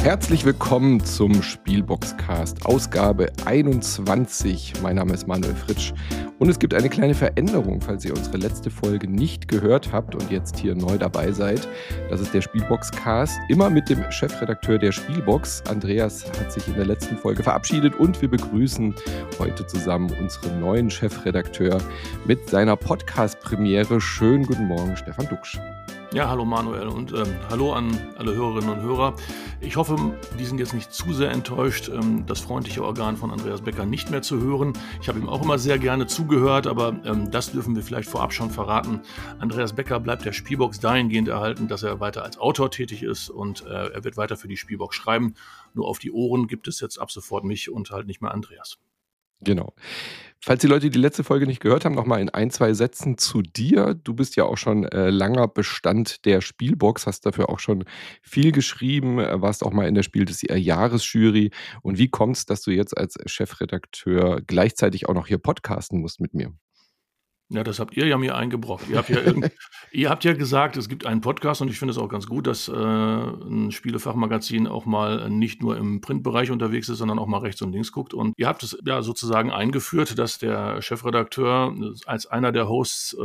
Herzlich willkommen zum Spielboxcast, Ausgabe 21. Mein Name ist Manuel Fritsch und es gibt eine kleine Veränderung, falls ihr unsere letzte Folge nicht gehört habt und jetzt hier neu dabei seid. Das ist der Spielboxcast, immer mit dem Chefredakteur der Spielbox. Andreas hat sich in der letzten Folge verabschiedet und wir begrüßen heute zusammen unseren neuen Chefredakteur mit seiner Podcast-Premiere. Schönen guten Morgen, Stefan Duksch. Ja, hallo Manuel und hallo an alle Hörerinnen und Hörer. Ich hoffe, die sind jetzt nicht zu sehr enttäuscht, das freundliche Organ von Andreas Becker nicht mehr zu hören. Ich habe ihm auch immer sehr gerne zugehört, aber das dürfen wir vielleicht vorab schon verraten. Andreas Becker bleibt der Spielbox dahingehend erhalten, dass er weiter als Autor tätig ist und er wird weiter für die Spielbox schreiben. Nur auf die Ohren gibt es jetzt ab sofort mich und halt nicht mehr Andreas. Genau. Falls die Leute die letzte Folge nicht gehört haben, nochmal in 1-2 Sätzen zu dir. Du bist ja auch schon langer Bestand der Spielbox, hast dafür auch schon viel geschrieben, warst auch mal in der Spiel des Jahresjury. Und wie kommt es, dass du jetzt als Chefredakteur gleichzeitig auch noch hier podcasten musst mit mir? Ja, das habt ihr ja mir eingebrockt. Ihr habt ja gesagt, es gibt einen Podcast und ich finde es auch ganz gut, dass ein Spielefachmagazin auch mal nicht nur im Printbereich unterwegs ist, sondern auch mal rechts und links guckt. Und ihr habt es ja sozusagen eingeführt, dass der Chefredakteur als einer der Hosts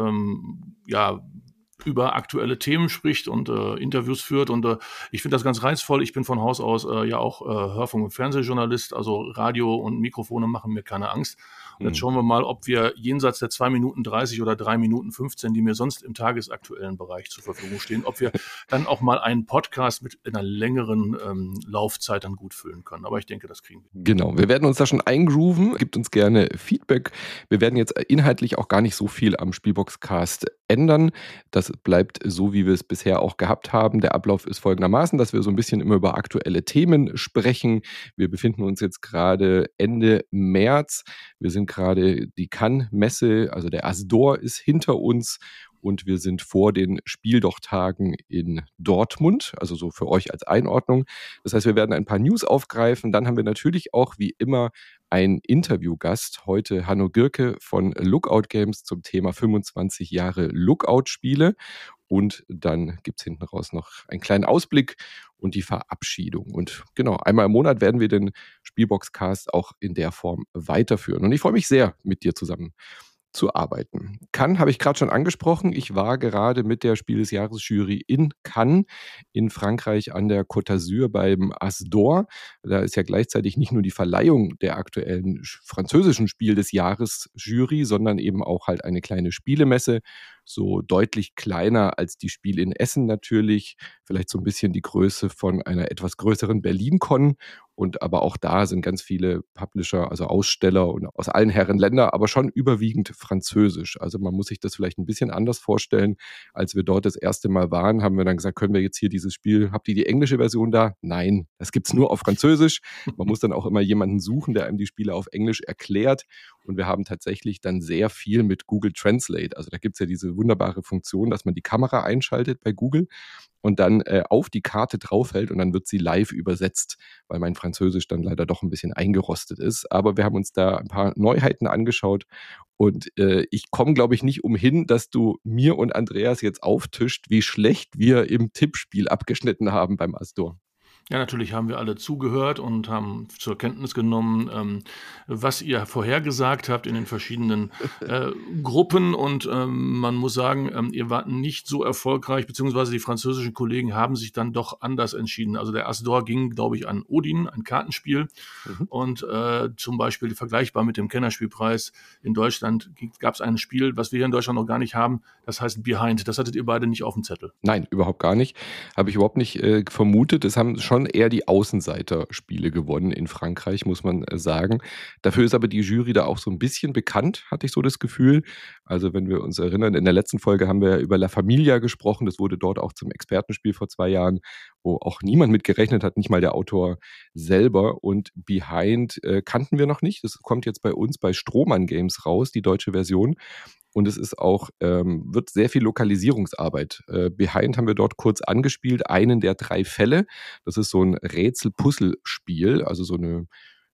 über aktuelle Themen spricht und Interviews führt. Und ich finde das ganz reizvoll. Ich bin von Haus aus auch Hörfunk- und Fernsehjournalist. Also Radio und Mikrofone machen mir keine Angst. Und jetzt schauen wir mal, ob wir jenseits der 2 Minuten 30 oder 3 Minuten 15, die mir sonst im tagesaktuellen Bereich zur Verfügung stehen, ob wir dann auch mal einen Podcast mit einer längeren Laufzeit dann gut füllen können. Aber ich denke, das kriegen wir. Genau, wir werden uns da schon eingrooven. Gebt uns gerne Feedback. Wir werden jetzt inhaltlich auch gar nicht so viel am Spielboxcast ändern. Das bleibt so, wie wir es bisher auch gehabt haben. Der Ablauf ist folgendermaßen, dass wir so ein bisschen immer über aktuelle Themen sprechen. Wir befinden uns jetzt gerade Ende März. Wir sind gerade die Cannes-Messe, also der Asdor ist hinter uns und wir sind vor den Spieldochtagen in Dortmund, also so für euch als Einordnung. Das heißt, wir werden ein paar News aufgreifen. Dann haben wir natürlich auch wie immer einen Interviewgast. Heute Hanno Girke von Lookout Games zum Thema 25 Jahre Lookout-Spiele. Und dann gibt es hinten raus noch einen kleinen Ausblick und die Verabschiedung. Und genau, einmal im Monat werden wir den Spielboxcast auch in der Form weiterführen. Und ich freue mich sehr, mit dir zusammen zu arbeiten. Cannes habe ich gerade schon angesprochen. Ich war gerade mit der Spiel des Jahres-Jury in Cannes in Frankreich an der Côte d'Azur beim Asdor. Da ist ja gleichzeitig nicht nur die Verleihung der aktuellen französischen Spiel des Jahres-Jury, sondern eben auch halt eine kleine Spielemesse, so deutlich kleiner als die Spiel in Essen natürlich, vielleicht so ein bisschen die Größe von einer etwas größeren Berlin-Con. Und aber auch da sind ganz viele Publisher, also Aussteller und aus allen Herren Länder, aber schon überwiegend französisch. Also man muss sich das vielleicht ein bisschen anders vorstellen. Als wir dort das erste Mal waren, haben wir dann gesagt, können wir jetzt hier dieses Spiel, habt ihr die englische Version da? Nein, das gibt's nur auf Französisch. Man muss dann auch immer jemanden suchen, der einem die Spiele auf Englisch erklärt. Und wir haben tatsächlich dann sehr viel mit Google Translate. Also da gibt's ja diese wunderbare Funktion, dass man die Kamera einschaltet bei Google und dann auf die Karte draufhält und dann wird sie live übersetzt, weil mein Französisch dann leider doch ein bisschen eingerostet ist. Aber wir haben uns da ein paar Neuheiten angeschaut und ich komme, glaube ich, nicht umhin, dass du mir und Andreas jetzt auftischt, wie schlecht wir im Tippspiel abgeschnitten haben beim Asdor. Ja, natürlich haben wir alle zugehört und haben zur Kenntnis genommen, was ihr vorhergesagt habt in den verschiedenen Gruppen. Und man muss sagen, ihr wart nicht so erfolgreich, beziehungsweise die französischen Kollegen haben sich dann doch anders entschieden. Also der Asdor ging, glaube ich, an Odin, ein Kartenspiel. Und zum Beispiel vergleichbar mit dem Kennerspielpreis in Deutschland gab es ein Spiel, was wir hier in Deutschland noch gar nicht haben. Das heißt Behind. Das hattet ihr beide nicht auf dem Zettel. Nein, überhaupt gar nicht. Habe ich überhaupt nicht vermutet. Es haben schon eher die Außenseiter-Spiele gewonnen in Frankreich, muss man sagen. Dafür ist aber die Jury da auch so ein bisschen bekannt, hatte ich so das Gefühl. Also wenn wir uns erinnern, in der letzten Folge haben wir über La Familia gesprochen. Das wurde dort auch zum Expertenspiel vor 2 Jahren, wo auch niemand mit gerechnet hat, nicht mal der Autor selber. Und Behind kannten wir noch nicht. Das kommt jetzt bei uns bei Strohmann Games raus, die deutsche Version. Und es ist auch, wird sehr viel Lokalisierungsarbeit. Behind haben wir dort kurz angespielt, einen der 3 Fälle. Das ist so ein Rätsel-Puzzle-Spiel, also so eine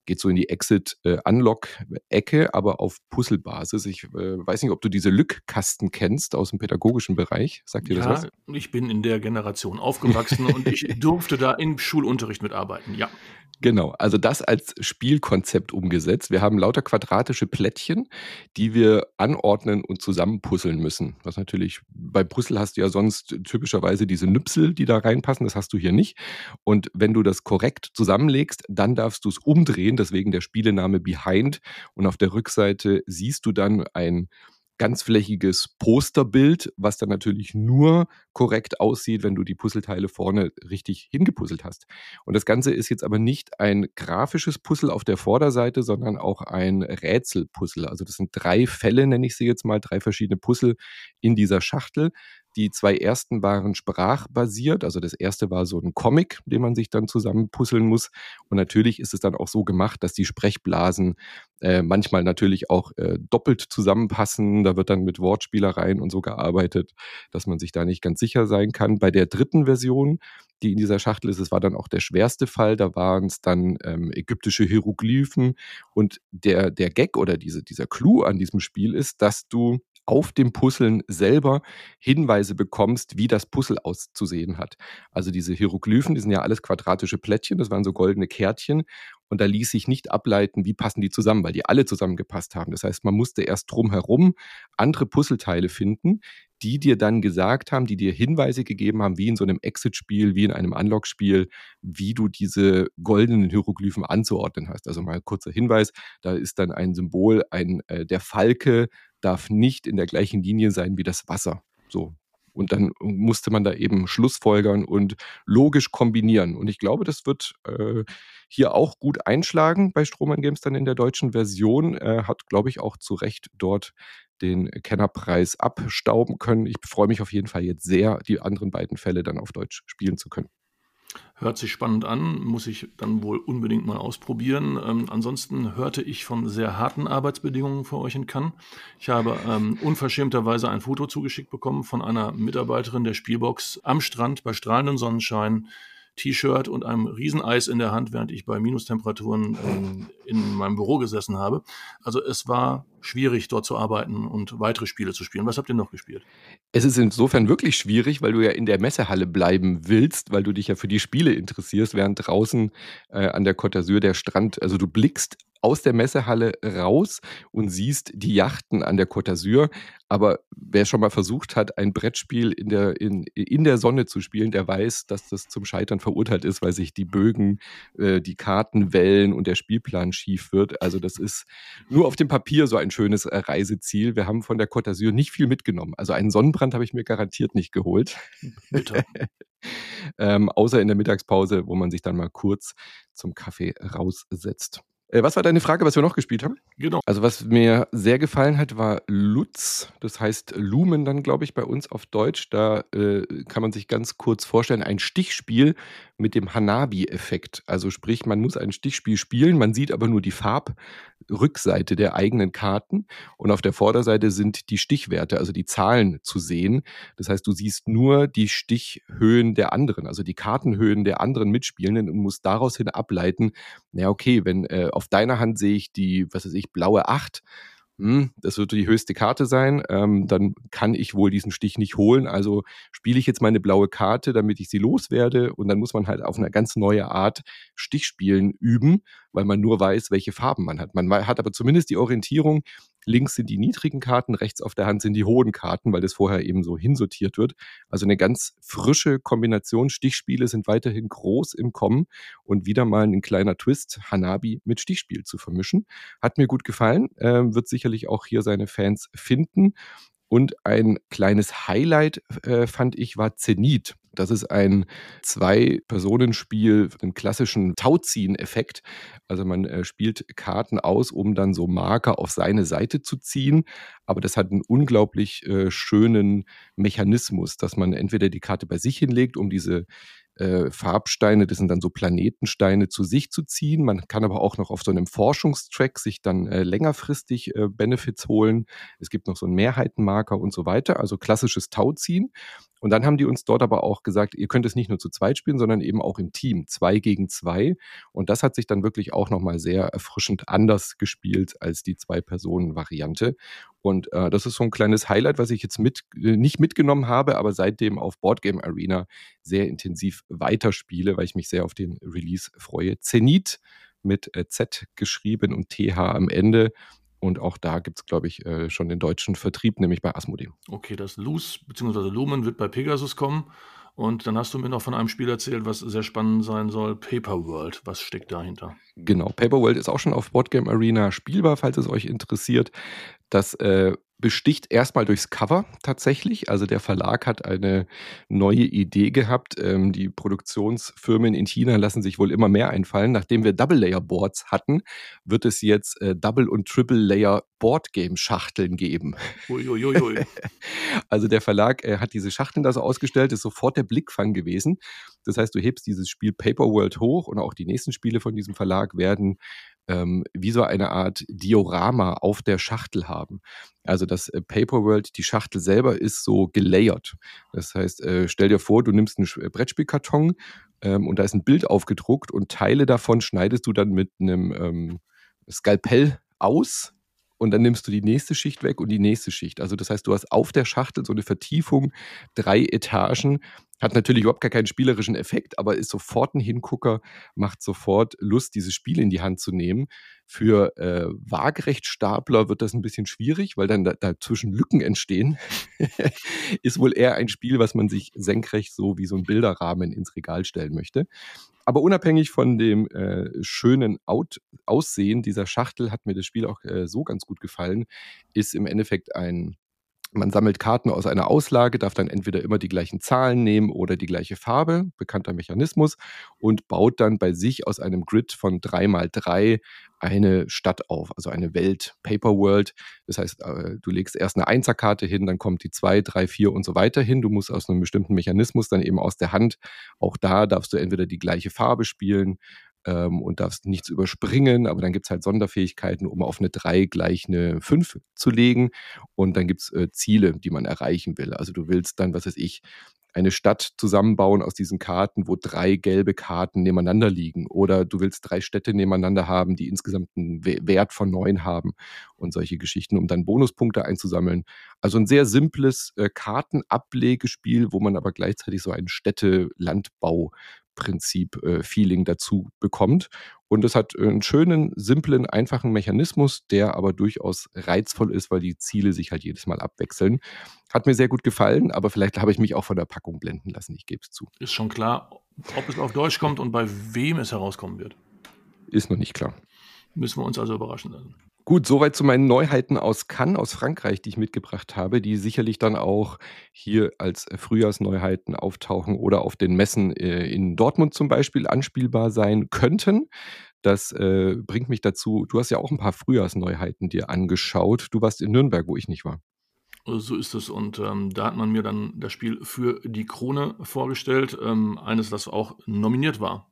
geht so in die Exit-Unlock-Ecke, aber auf Puzzlebasis. Ich weiß nicht, ob du diese Lückkasten kennst aus dem pädagogischen Bereich. Sagt dir das was? Ja, ich bin in der Generation aufgewachsen und ich durfte da im Schulunterricht mitarbeiten, ja. Genau, also das als Spielkonzept umgesetzt. Wir haben lauter quadratische Plättchen, die wir anordnen und zusammenpuzzeln müssen. Was natürlich, bei Puzzle hast du ja sonst typischerweise diese Nüpsel, die da reinpassen. Das hast du hier nicht. Und wenn du das korrekt zusammenlegst, dann darfst du es umdrehen. Deswegen der Spielename Behind. Und auf der Rückseite siehst du dann ein ganzflächiges Posterbild, was dann natürlich nur korrekt aussieht, wenn du die Puzzleteile vorne richtig hingepuzzelt hast. Und das Ganze ist jetzt aber nicht ein grafisches Puzzle auf der Vorderseite, sondern auch ein Rätselpuzzle. Also das sind 3 Fälle, nenne ich sie jetzt mal, 3 verschiedene Puzzle in dieser Schachtel. Die 2 ersten waren sprachbasiert. Also das erste war so ein Comic, den man sich dann zusammen puzzeln muss. Und natürlich ist es dann auch so gemacht, dass die Sprechblasen manchmal natürlich auch doppelt zusammenpassen. Da wird dann mit Wortspielereien und so gearbeitet, dass man sich da nicht ganz sicher sein kann. Bei der dritten Version, die in dieser Schachtel ist, es war dann auch der schwerste Fall. Da waren es dann ägyptische Hieroglyphen. Und der Gag oder dieser Clou an diesem Spiel ist, dass du auf dem Puzzeln selber Hinweise bekommst, wie das Puzzle auszusehen hat. Also diese Hieroglyphen, die sind ja alles quadratische Plättchen, das waren so goldene Kärtchen und da ließ sich nicht ableiten, wie passen die zusammen, weil die alle zusammengepasst haben. Das heißt, man musste erst drumherum andere Puzzleteile finden, die dir dann gesagt haben, die dir Hinweise gegeben haben, wie in so einem Exit-Spiel, wie in einem Unlock-Spiel, wie du diese goldenen Hieroglyphen anzuordnen hast. Also mal kurzer Hinweis, da ist dann ein Symbol, der Falke darf nicht in der gleichen Linie sein wie das Wasser. So. Und dann musste man da eben schlussfolgern und logisch kombinieren. Und ich glaube, das wird hier auch gut einschlagen bei Strohmann Games dann in der deutschen Version. Hat, glaube ich, auch zu Recht dort den Kennerpreis abstauben können. Ich freue mich auf jeden Fall jetzt sehr, die anderen beiden Fälle dann auf Deutsch spielen zu können. Hört sich spannend an, muss ich dann wohl unbedingt mal ausprobieren. Ansonsten hörte ich von sehr harten Arbeitsbedingungen für euch in Cannes. Ich habe unverschämterweise ein Foto zugeschickt bekommen von einer Mitarbeiterin der Spielbox am Strand bei strahlendem Sonnenschein, T-Shirt und einem Rieseneis in der Hand, während ich bei Minustemperaturen in meinem Büro gesessen habe. Also es war schwierig, dort zu arbeiten und weitere Spiele zu spielen. Was habt ihr noch gespielt? Es ist insofern wirklich schwierig, weil du ja in der Messehalle bleiben willst, weil du dich ja für die Spiele interessierst, während draußen an der Côte d'Azur der Strand, also du blickst aus der Messehalle raus und siehst die Yachten an der Côte d'Azur. Aber wer schon mal versucht hat, ein Brettspiel in der Sonne zu spielen, der weiß, dass das zum Scheitern verurteilt ist, weil sich die Bögen, die Karten wellen und der Spielplan schief wird. Also das ist nur auf dem Papier so ein schönes Reiseziel. Wir haben von der Côte d'Azur nicht viel mitgenommen. Also einen Sonnenbrand habe ich mir garantiert nicht geholt. Bitte. Außer in der Mittagspause, wo man sich dann mal kurz zum Kaffee raussetzt. Was war deine Frage, was wir noch gespielt haben? Genau. Also was mir sehr gefallen hat, war Lutz. Das heißt Lumen dann, glaube ich, bei uns auf Deutsch. Da kann man sich ganz kurz vorstellen, ein Stichspiel mit dem Hanabi-Effekt. Also sprich, man muss ein Stichspiel spielen, man sieht aber nur die Farbrückseite der eigenen Karten und auf der Vorderseite sind die Stichwerte, also die Zahlen zu sehen. Das heißt, du siehst nur die Stichhöhen der anderen, also die Kartenhöhen der anderen Mitspielenden und musst daraus hin ableiten, na okay, wenn auf deiner Hand sehe ich die, was weiß ich, blaue 8, das wird die höchste Karte sein, dann kann ich wohl diesen Stich nicht holen, also spiele ich jetzt meine blaue Karte, damit ich sie loswerde und dann muss man halt auf eine ganz neue Art Stichspielen üben, weil man nur weiß, welche Farben man hat. Man hat aber zumindest die Orientierung, links sind die niedrigen Karten, rechts auf der Hand sind die hohen Karten, weil das vorher eben so hinsortiert wird. Also eine ganz frische Kombination. Stichspiele sind weiterhin groß im Kommen und wieder mal ein kleiner Twist, Hanabi mit Stichspiel zu vermischen. Hat mir gut gefallen, wird sicherlich auch hier seine Fans finden. Und ein kleines Highlight, fand ich, war Zenit. Das ist ein 2-Personen-Spiel, einen klassischen Tauziehen-Effekt. Also man spielt Karten aus, um dann so Marker auf seine Seite zu ziehen. Aber das hat einen unglaublich schönen Mechanismus, dass man entweder die Karte bei sich hinlegt, um diese Farbsteine, das sind dann so Planetensteine, zu sich zu ziehen. Man kann aber auch noch auf so einem Forschungstrack sich dann längerfristig Benefits holen. Es gibt noch so einen Mehrheitenmarker und so weiter, also klassisches Tauziehen. Und dann haben die uns dort aber auch gesagt, ihr könnt es nicht nur zu zweit spielen, sondern eben auch im Team, 2 gegen 2. Und das hat sich dann wirklich auch nochmal sehr erfrischend anders gespielt als die 2-Personen-Variante. Und das ist so ein kleines Highlight, was ich jetzt nicht mitgenommen habe, aber seitdem auf Boardgame Arena sehr intensiv weiterspiele, weil ich mich sehr auf den Release freue. Zenith mit Z geschrieben und TH am Ende. Und auch da gibt es, glaube ich, schon den deutschen Vertrieb, nämlich bei Asmodee. Okay, das Loose bzw. Lumen wird bei Pegasus kommen. Und dann hast du mir noch von einem Spiel erzählt, was sehr spannend sein soll, Paper World. Was steckt dahinter? Genau, Paper World ist auch schon auf Boardgame Arena spielbar, falls es euch interessiert. Das besticht erstmal durchs Cover tatsächlich. Also der Verlag hat eine neue Idee gehabt. Die Produktionsfirmen in China lassen sich wohl immer mehr einfallen. Nachdem wir Double-Layer-Boards hatten, wird es jetzt Double- und Triple-Layer-Boardgame-Schachteln geben. Uiuiui. Also der Verlag hat diese Schachteln da so ausgestellt, ist sofort der Blickfang gewesen. Das heißt, du hebst dieses Spiel Paper World hoch und auch die nächsten Spiele von diesem Verlag werden wie so eine Art Diorama auf der Schachtel haben. Also das Paper World, die Schachtel selber ist so gelayert. Das heißt, stell dir vor, du nimmst einen Brettspielkarton und da ist ein Bild aufgedruckt und Teile davon schneidest du dann mit einem Skalpell aus. Und dann nimmst du die nächste Schicht weg und die nächste Schicht. Also das heißt, du hast auf der Schachtel so eine Vertiefung, 3 Etagen. Hat natürlich überhaupt gar keinen spielerischen Effekt, aber ist sofort ein Hingucker, macht sofort Lust, dieses Spiel in die Hand zu nehmen. Für Waagerechtstapler wird das ein bisschen schwierig, weil dann dazwischen Lücken entstehen. Ist wohl eher ein Spiel, was man sich senkrecht so wie so ein Bilderrahmen ins Regal stellen möchte. Aber unabhängig von dem schönen Aussehen dieser Schachtel hat mir das Spiel auch so ganz gut gefallen. Ist im Endeffekt man sammelt Karten aus einer Auslage, darf dann entweder immer die gleichen Zahlen nehmen oder die gleiche Farbe, bekannter Mechanismus, und baut dann bei sich aus einem Grid von 3x3 eine Stadt auf, also eine Welt, Paper World. Das heißt, du legst erst eine Einserkarte hin, dann kommt die 2, 3, 4 und so weiter hin. Du musst aus einem bestimmten Mechanismus dann eben aus der Hand, auch da darfst du entweder die gleiche Farbe spielen, und darfst nichts überspringen, aber dann gibt es halt Sonderfähigkeiten, um auf eine 3 gleich eine 5 zu legen. Und dann gibt es Ziele, die man erreichen will. Also du willst dann, was weiß ich, eine Stadt zusammenbauen aus diesen Karten, wo 3 gelbe Karten nebeneinander liegen. Oder du willst 3 Städte nebeneinander haben, die insgesamt einen Wert von 9 haben und solche Geschichten, um dann Bonuspunkte einzusammeln. Also ein sehr simples Kartenablegespiel, wo man aber gleichzeitig so ein Städte-Landbau-Prinzip-Feeling dazu bekommt. Und es hat einen schönen, simplen, einfachen Mechanismus, der aber durchaus reizvoll ist, weil die Ziele sich halt jedes Mal abwechseln. Hat mir sehr gut gefallen, aber vielleicht habe ich mich auch von der Packung blenden lassen, ich gebe es zu. Ist schon klar, ob es auf Deutsch kommt und bei wem es herauskommen wird. Ist noch nicht klar. Müssen wir uns also überraschen lassen. Gut, soweit zu meinen Neuheiten aus Cannes, aus Frankreich, die ich mitgebracht habe, die sicherlich dann auch hier als Frühjahrsneuheiten auftauchen oder auf den Messen in Dortmund zum Beispiel anspielbar sein könnten. Das bringt mich dazu, du hast ja auch ein paar Frühjahrsneuheiten dir angeschaut. Du warst in Nürnberg, wo ich nicht war. So ist es. Und da hat man mir dann das Spiel für die Krone vorgestellt. Eines, das auch nominiert war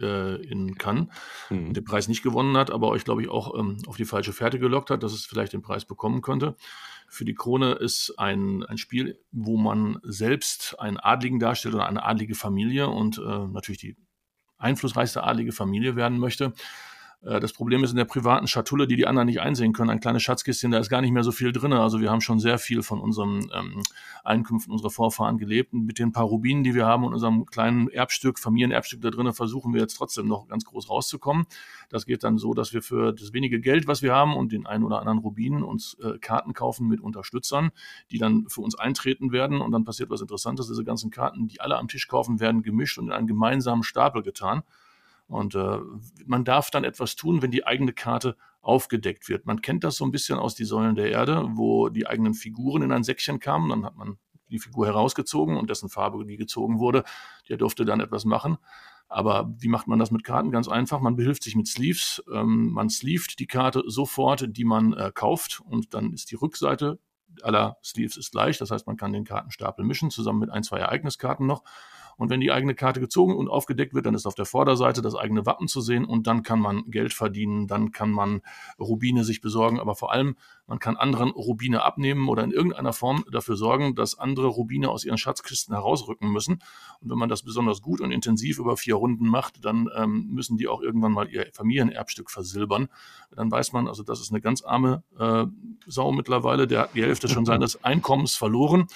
in Cannes. Den Preis nicht gewonnen hat, aber euch, glaube ich, auch auf die falsche Fährte gelockt hat, dass es vielleicht den Preis bekommen könnte. Für die Krone ist ein Spiel, wo man selbst einen Adligen darstellt oder eine adlige Familie und natürlich die einflussreichste adlige Familie werden möchte. Das Problem ist in der privaten Schatulle, die anderen nicht einsehen können, ein kleines Schatzkistchen, da ist gar nicht mehr so viel drin. Also wir haben schon sehr viel von unseren Einkünften unserer Vorfahren gelebt. Und mit den paar Rubinen, die wir haben und unserem kleinen Erbstück, Familienerbstück da drin, versuchen wir jetzt trotzdem noch ganz groß rauszukommen. Das geht dann so, dass wir für das wenige Geld, was wir haben und den einen oder anderen Rubin uns Karten kaufen mit Unterstützern, die dann für uns eintreten werden. Und dann passiert was Interessantes. Diese ganzen Karten, die alle am Tisch kaufen, werden gemischt und in einen gemeinsamen Stapel getan. Und man darf dann etwas tun, wenn die eigene Karte aufgedeckt wird. Man kennt das so ein bisschen aus die Säulen der Erde, wo die eigenen Figuren in ein Säckchen kamen. Dann hat man die Figur herausgezogen und dessen Farbe, die gezogen wurde, der durfte dann etwas machen. Aber wie macht man das mit Karten? Ganz einfach, man behilft sich mit Sleeves. Man sleeved die Karte sofort, die man kauft. Und dann ist die Rückseite aller Sleeves ist gleich. Das heißt, man kann den Kartenstapel mischen, zusammen mit 1, 2 Ereigniskarten noch. Und wenn die eigene Karte gezogen und aufgedeckt wird, dann ist auf der Vorderseite das eigene Wappen zu sehen und dann kann man Geld verdienen, dann kann man Rubine sich besorgen, aber vor allem, man kann anderen Rubine abnehmen oder in irgendeiner Form dafür sorgen, dass andere Rubine aus ihren Schatzkisten herausrücken müssen. Und wenn man das besonders gut und intensiv über 4 Runden macht, dann müssen die auch irgendwann mal ihr Familienerbstück versilbern. Dann weiß man, also das ist eine ganz arme Sau mittlerweile, der hat die Hälfte schon seines Einkommens verloren.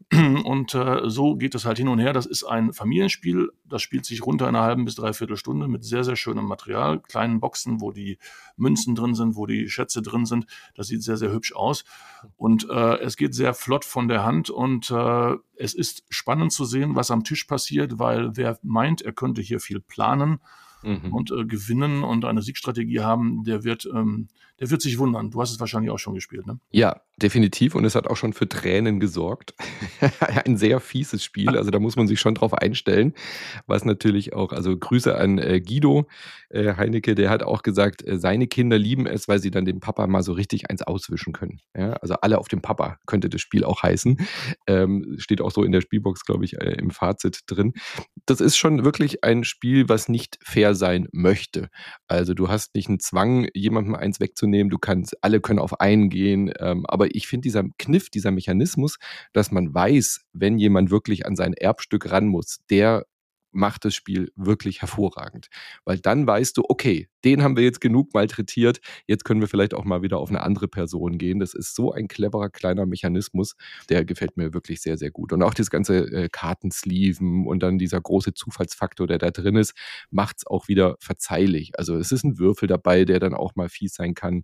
Und so geht es halt hin und her. Das ist ein Familienspiel, das spielt sich runter in einer halben bis dreiviertel Stunde mit sehr, sehr schönem Material, kleinen Boxen, wo die Münzen drin sind, wo die Schätze drin sind. Das sieht sehr, sehr hübsch aus. Und es geht sehr flott von der Hand und es ist spannend zu sehen, was am Tisch passiert, weil wer meint, er könnte hier viel planen und gewinnen und eine Siegstrategie haben, der wird sich wundern. Du hast es wahrscheinlich auch schon gespielt, ne? Ja, definitiv. Und es hat auch schon für Tränen gesorgt. Ein sehr fieses Spiel. Also da muss man sich schon drauf einstellen. Was natürlich auch, also Grüße an Guido Heinecke, der hat auch gesagt, seine Kinder lieben es, weil sie dann dem Papa mal so richtig eins auswischen können. Ja, also alle auf dem Papa könnte das Spiel auch heißen. Steht auch so in der Spielbox, glaube ich, im Fazit drin. Das ist schon wirklich ein Spiel, was nicht fair sein möchte. Also du hast nicht einen Zwang, jemandem eins wegzunehmen. Alle können auf einen gehen. Aber ich finde dieser Kniff, dieser Mechanismus, dass man weiß, wenn jemand wirklich an sein Erbstück ran muss, der macht das Spiel wirklich hervorragend. Weil dann weißt du, okay, den haben wir jetzt genug malträtiert, jetzt können wir vielleicht auch mal wieder auf eine andere Person gehen. Das ist so ein cleverer kleiner Mechanismus, der gefällt mir wirklich sehr, sehr gut. Und auch das ganze Kartensleeven und dann dieser große Zufallsfaktor, der da drin ist, macht es auch wieder verzeihlich. Also es ist ein Würfel dabei, der dann auch mal fies sein kann.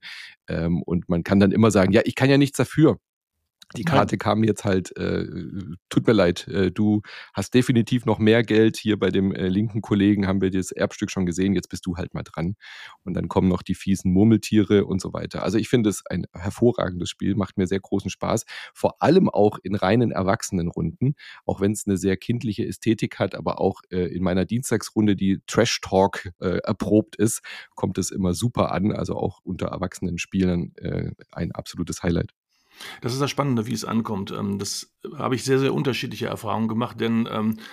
Und man kann dann immer sagen, ja, ich kann ja nichts dafür. Die Karte kam jetzt halt, tut mir leid, du hast definitiv noch mehr Geld. Hier bei dem linken Kollegen haben wir das Erbstück schon gesehen, jetzt bist du halt mal dran. Und dann kommen noch die fiesen Murmeltiere und so weiter. Also ich finde es ein hervorragendes Spiel, macht mir sehr großen Spaß. Vor allem auch in reinen Erwachsenenrunden, auch wenn es eine sehr kindliche Ästhetik hat, aber auch in meiner Dienstagsrunde, die Trash Talk erprobt ist, kommt es immer super an. Also auch unter erwachsenen Spielern ein absolutes Highlight. Das ist das Spannende, wie es ankommt. Das habe ich sehr, sehr unterschiedliche Erfahrungen gemacht, denn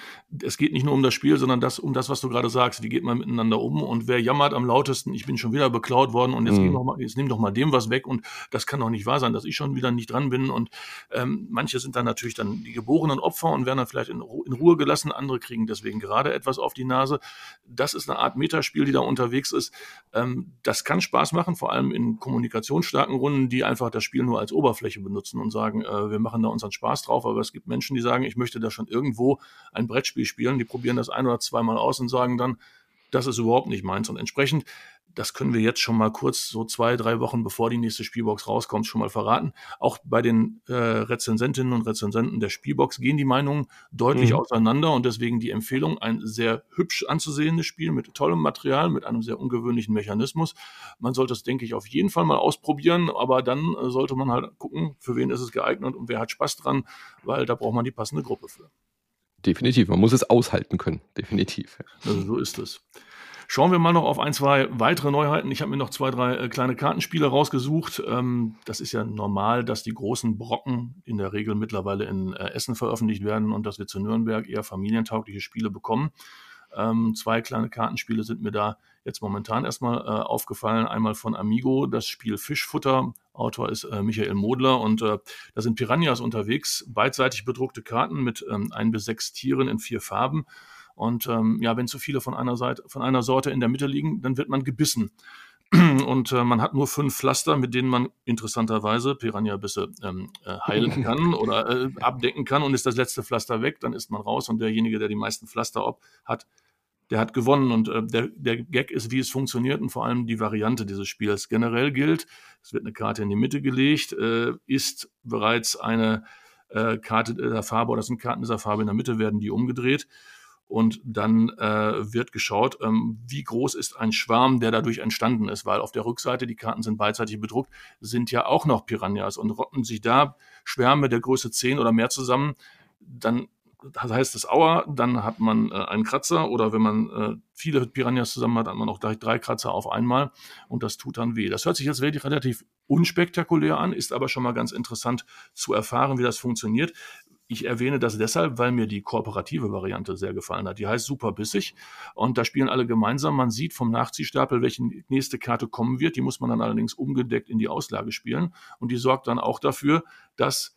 es geht nicht nur um das Spiel, sondern um das, was du gerade sagst. Wie geht man miteinander um? Und wer jammert am lautesten, ich bin schon wieder beklaut worden und jetzt nimm doch mal dem was weg und das kann doch nicht wahr sein, dass ich schon wieder nicht dran bin. Und manche sind dann natürlich dann die geborenen Opfer und werden dann vielleicht in Ruhe gelassen. Andere kriegen deswegen gerade etwas auf die Nase. Das ist eine Art Metaspiel, die da unterwegs ist. Das kann Spaß machen, vor allem in kommunikationsstarken Runden, die einfach das Spiel nur als Oberfläche benutzen und sagen, wir machen da unseren Spaß drauf, aber es gibt Menschen, die sagen, ich möchte da schon irgendwo ein Brettspiel spielen, die probieren das 1 oder 2 Mal aus und sagen dann, das ist überhaupt nicht meins. Und entsprechend, das können wir jetzt schon mal kurz, so 2, 3 Wochen bevor die nächste Spielbox rauskommt, schon mal verraten. Auch bei den Rezensentinnen und Rezensenten der Spielbox gehen die Meinungen deutlich auseinander und deswegen die Empfehlung, ein sehr hübsch anzusehendes Spiel mit tollem Material, mit einem sehr ungewöhnlichen Mechanismus. Man sollte es, denke ich, auf jeden Fall mal ausprobieren, aber dann sollte man halt gucken, für wen ist es geeignet und wer hat Spaß dran, weil da braucht man die passende Gruppe für. Definitiv, man muss es aushalten können, definitiv. Also so ist es. Schauen wir mal noch auf 1, 2 weitere Neuheiten. Ich habe mir noch 2, 3 kleine Kartenspiele rausgesucht. Das ist ja normal, dass die großen Brocken in der Regel mittlerweile in Essen veröffentlicht werden und dass wir zu Nürnberg eher familientaugliche Spiele bekommen. 2 kleine Kartenspiele sind mir da jetzt momentan erstmal aufgefallen. Einmal von Amigo, das Spiel Fischfutter. Autor ist Michael Modler und da sind Piranhas unterwegs. Beidseitig bedruckte Karten mit 1 bis 6 Tieren in 4 Farben. Und wenn zu viele von einer Sorte in der Mitte liegen, dann wird man gebissen. Und man hat nur 5 Pflaster, mit denen man interessanterweise Piranha-Bisse heilen kann oder abdecken kann. Und ist das letzte Pflaster weg, dann ist man raus. Und derjenige, der die meisten Pflaster hat, der hat gewonnen. Und der Gag ist, wie es funktioniert und vor allem die Variante dieses Spiels. Generell gilt, es wird eine Karte in die Mitte gelegt, ist bereits eine Karte dieser Farbe oder es sind Karten dieser Farbe in der Mitte, werden die umgedreht. Und dann wird geschaut, wie groß ist ein Schwarm, der dadurch entstanden ist, weil auf der Rückseite, die Karten sind beidseitig bedruckt, sind ja auch noch Piranhas und rotten sich da Schwärme der Größe 10 oder mehr zusammen, dann heißt es Aua, dann hat man einen Kratzer oder wenn man viele Piranhas zusammen hat man auch gleich 3 Kratzer auf einmal und das tut dann weh. Das hört sich jetzt relativ unspektakulär an, ist aber schon mal ganz interessant zu erfahren, wie das funktioniert. Ich erwähne das deshalb, weil mir die kooperative Variante sehr gefallen hat. Die heißt Super Bissig und da spielen alle gemeinsam. Man sieht vom Nachziehstapel, welche nächste Karte kommen wird. Die muss man dann allerdings umgedeckt in die Auslage spielen und die sorgt dann auch dafür, dass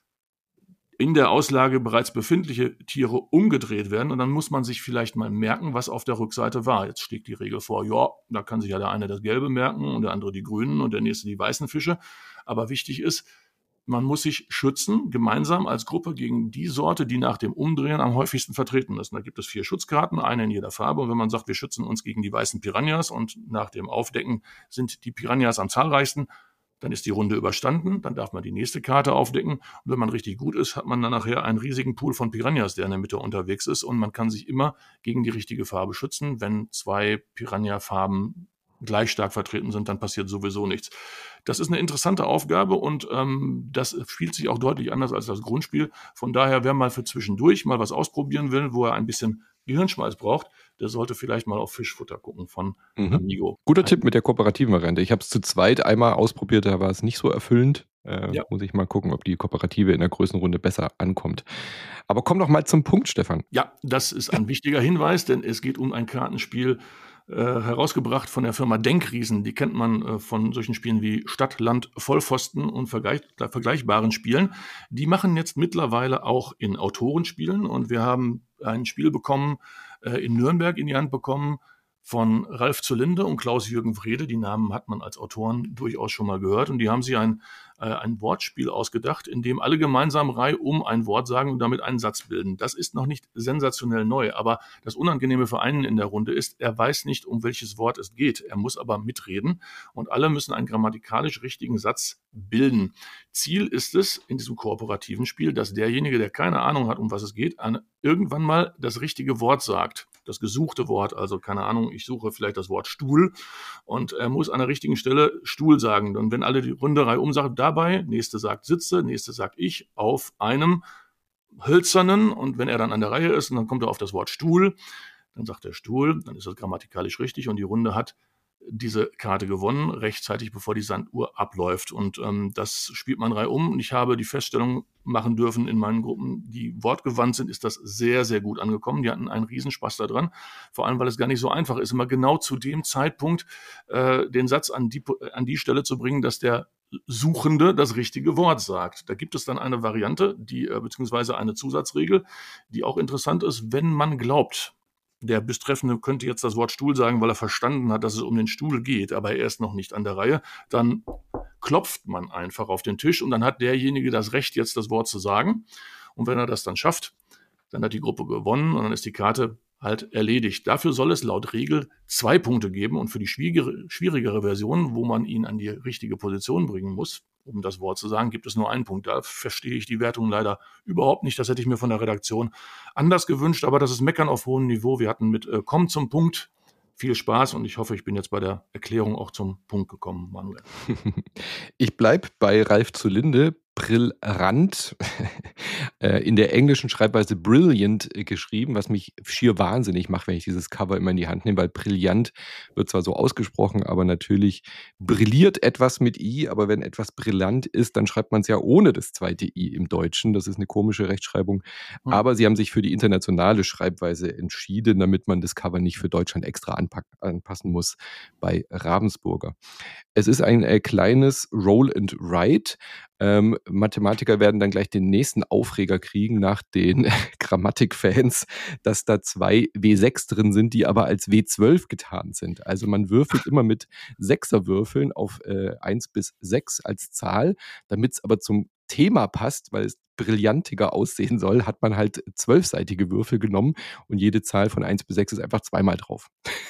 in der Auslage bereits befindliche Tiere umgedreht werden und dann muss man sich vielleicht mal merken, was auf der Rückseite war. Jetzt schlägt die Regel vor, ja, da kann sich ja der eine das Gelbe merken und der andere die Grünen und der nächste die weißen Fische. Aber wichtig ist, man muss sich schützen, gemeinsam als Gruppe gegen die Sorte, die nach dem Umdrehen am häufigsten vertreten ist. Und da gibt es 4 Schutzkarten, eine in jeder Farbe. Und wenn man sagt, wir schützen uns gegen die weißen Piranhas und nach dem Aufdecken sind die Piranhas am zahlreichsten, dann ist die Runde überstanden, dann darf man die nächste Karte aufdecken. Und wenn man richtig gut ist, hat man dann nachher einen riesigen Pool von Piranhas, der in der Mitte unterwegs ist. Und man kann sich immer gegen die richtige Farbe schützen. Wenn 2 Piranha-Farben gleich stark vertreten sind, dann passiert sowieso nichts. Das ist eine interessante Aufgabe und das spielt sich auch deutlich anders als das Grundspiel. Von daher, wer mal für zwischendurch mal was ausprobieren will, wo er ein bisschen Gehirnschmalz braucht, der sollte vielleicht mal auf Fischfutter gucken von Amigo. Guter Tipp mit der kooperativen Variante. Ich habe es zu zweit einmal ausprobiert, da war es nicht so erfüllend. Ja. Muss ich mal gucken, ob die Kooperative in der Größenrunde besser ankommt. Aber komm doch mal zum Punkt, Stefan. Ja, das ist ein wichtiger Hinweis, denn es geht um ein Kartenspiel, herausgebracht von der Firma Denkriesen. Die kennt man von solchen Spielen wie Stadt, Land, Vollpfosten und vergleichbaren Spielen. Die machen jetzt mittlerweile auch in Autorenspielen und wir haben ein Spiel bekommen, in Nürnberg in die Hand bekommen von Ralf Zulinde und Klaus-Jürgen Wrede. Die Namen hat man als Autoren durchaus schon mal gehört und die haben sich ein Wortspiel ausgedacht, in dem alle gemeinsam reihum ein Wort sagen und damit einen Satz bilden. Das ist noch nicht sensationell neu, aber das Unangenehme für einen in der Runde ist, er weiß nicht, um welches Wort es geht. Er muss aber mitreden und alle müssen einen grammatikalisch richtigen Satz bilden. Ziel ist es in diesem kooperativen Spiel, dass derjenige, der keine Ahnung hat, um was es geht, irgendwann mal das richtige Wort sagt. Das gesuchte Wort, also keine Ahnung, ich suche vielleicht das Wort Stuhl und er muss an der richtigen Stelle Stuhl sagen. Und wenn alle die Runde reihum sagen, dabei, nächste sagt Sitze, nächste sagt ich, auf einem hölzernen und wenn er dann an der Reihe ist und dann kommt er auf das Wort Stuhl, dann sagt er Stuhl, dann ist das grammatikalisch richtig und die Runde hat diese Karte gewonnen, rechtzeitig bevor die Sanduhr abläuft. Und das spielt man reihum. Und ich habe die Feststellung machen dürfen in meinen Gruppen, die wortgewandt sind, ist das sehr, sehr gut angekommen. Die hatten einen Riesenspaß daran. Vor allem, weil es gar nicht so einfach ist, immer genau zu dem Zeitpunkt den Satz an die Stelle zu bringen, dass der Suchende das richtige Wort sagt. Da gibt es dann eine Variante, beziehungsweise eine Zusatzregel, die auch interessant ist, wenn man glaubt, der Betreffende könnte jetzt das Wort Stuhl sagen, weil er verstanden hat, dass es um den Stuhl geht, aber er ist noch nicht an der Reihe. Dann klopft man einfach auf den Tisch und dann hat derjenige das Recht, jetzt das Wort zu sagen. Und wenn er das dann schafft, dann hat die Gruppe gewonnen und dann ist die Karte halt erledigt. Dafür soll es laut Regel 2 Punkte geben und für die schwierigere Version, wo man ihn an die richtige Position bringen muss, um das Wort zu sagen, gibt es nur 1 Punkt. Da verstehe ich die Wertung leider überhaupt nicht. Das hätte ich mir von der Redaktion anders gewünscht, aber das ist Meckern auf hohem Niveau. Wir hatten mit Komm zum Punkt viel Spaß und ich hoffe, ich bin jetzt bei der Erklärung auch zum Punkt gekommen, Manuel. Ich bleibe bei Ralf Zulinde. Brillant, in der englischen Schreibweise brilliant geschrieben, was mich schier wahnsinnig macht, wenn ich dieses Cover immer in die Hand nehme, weil brillant wird zwar so ausgesprochen, aber natürlich brilliert etwas mit I, aber wenn etwas brillant ist, dann schreibt man es ja ohne das zweite I im Deutschen. Das ist eine komische Rechtschreibung. Aber sie haben sich für die internationale Schreibweise entschieden, damit man das Cover nicht für Deutschland extra anpassen muss bei Ravensburger. Es ist ein kleines Roll and Write. Mathematiker werden dann gleich den nächsten Aufreger kriegen nach den Grammatikfans, dass da 2 W6 drin sind, die aber als W12 getarnt sind. Also man würfelt immer mit 6er-Würfeln auf 1 bis 6 als Zahl, damit es aber zum Thema passt, weil es brillantiger aussehen soll, hat man halt 12-seitige Würfel genommen und jede Zahl von 1 bis 6 ist einfach zweimal drauf.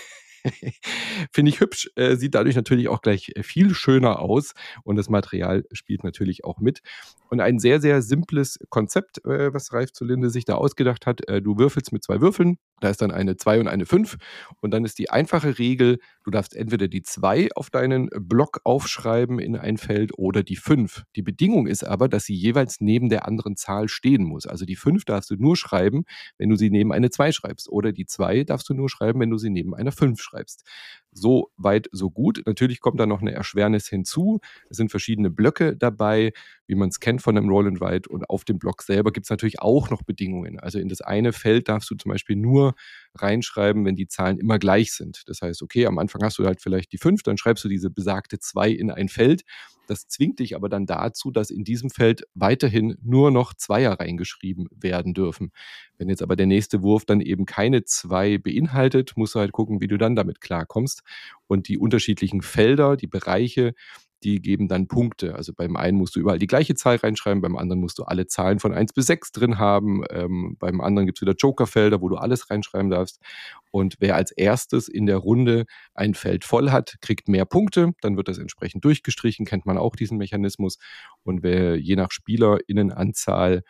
Finde ich hübsch, sieht dadurch natürlich auch gleich viel schöner aus und das Material spielt natürlich auch mit. Und ein sehr, sehr simples Konzept, was Ralf Zulinde sich da ausgedacht hat. Du würfelst mit 2 Würfeln, da ist dann eine 2 und eine 5 und dann ist die einfache Regel, du darfst entweder die 2 auf deinen Block aufschreiben in ein Feld oder die 5. Die Bedingung ist aber, dass sie jeweils neben der anderen Zahl stehen muss. Also die 5 darfst du nur schreiben, wenn du sie neben eine 2 schreibst oder die 2 darfst du nur schreiben, wenn du sie neben einer 5 schreibst. So weit, so gut. Natürlich kommt da noch eine Erschwernis hinzu. Es sind verschiedene Blöcke dabei. wie man es kennt von einem Roll and Write. Und auf dem Block selber gibt es natürlich auch noch Bedingungen. Also in das eine Feld darfst du zum Beispiel nur reinschreiben, wenn die Zahlen immer gleich sind. Das heißt, okay, am Anfang hast du halt vielleicht die 5, dann schreibst du diese besagte 2 in ein Feld. Das zwingt dich aber dann dazu, dass in diesem Feld weiterhin nur noch Zweier reingeschrieben werden dürfen. Wenn jetzt aber der nächste Wurf dann eben keine 2 beinhaltet, musst du halt gucken, wie du dann damit klarkommst. Und die unterschiedlichen Felder, die Bereiche, die geben dann Punkte. Also beim einen musst du überall die gleiche Zahl reinschreiben, beim anderen musst du alle Zahlen von 1 bis 6 drin haben. Beim anderen gibt es wieder Jokerfelder, wo du alles reinschreiben darfst. Und wer als erstes in der Runde ein Feld voll hat, kriegt mehr Punkte. Dann wird das entsprechend durchgestrichen, kennt man auch diesen Mechanismus. Und wer je nach SpielerInnenanzahl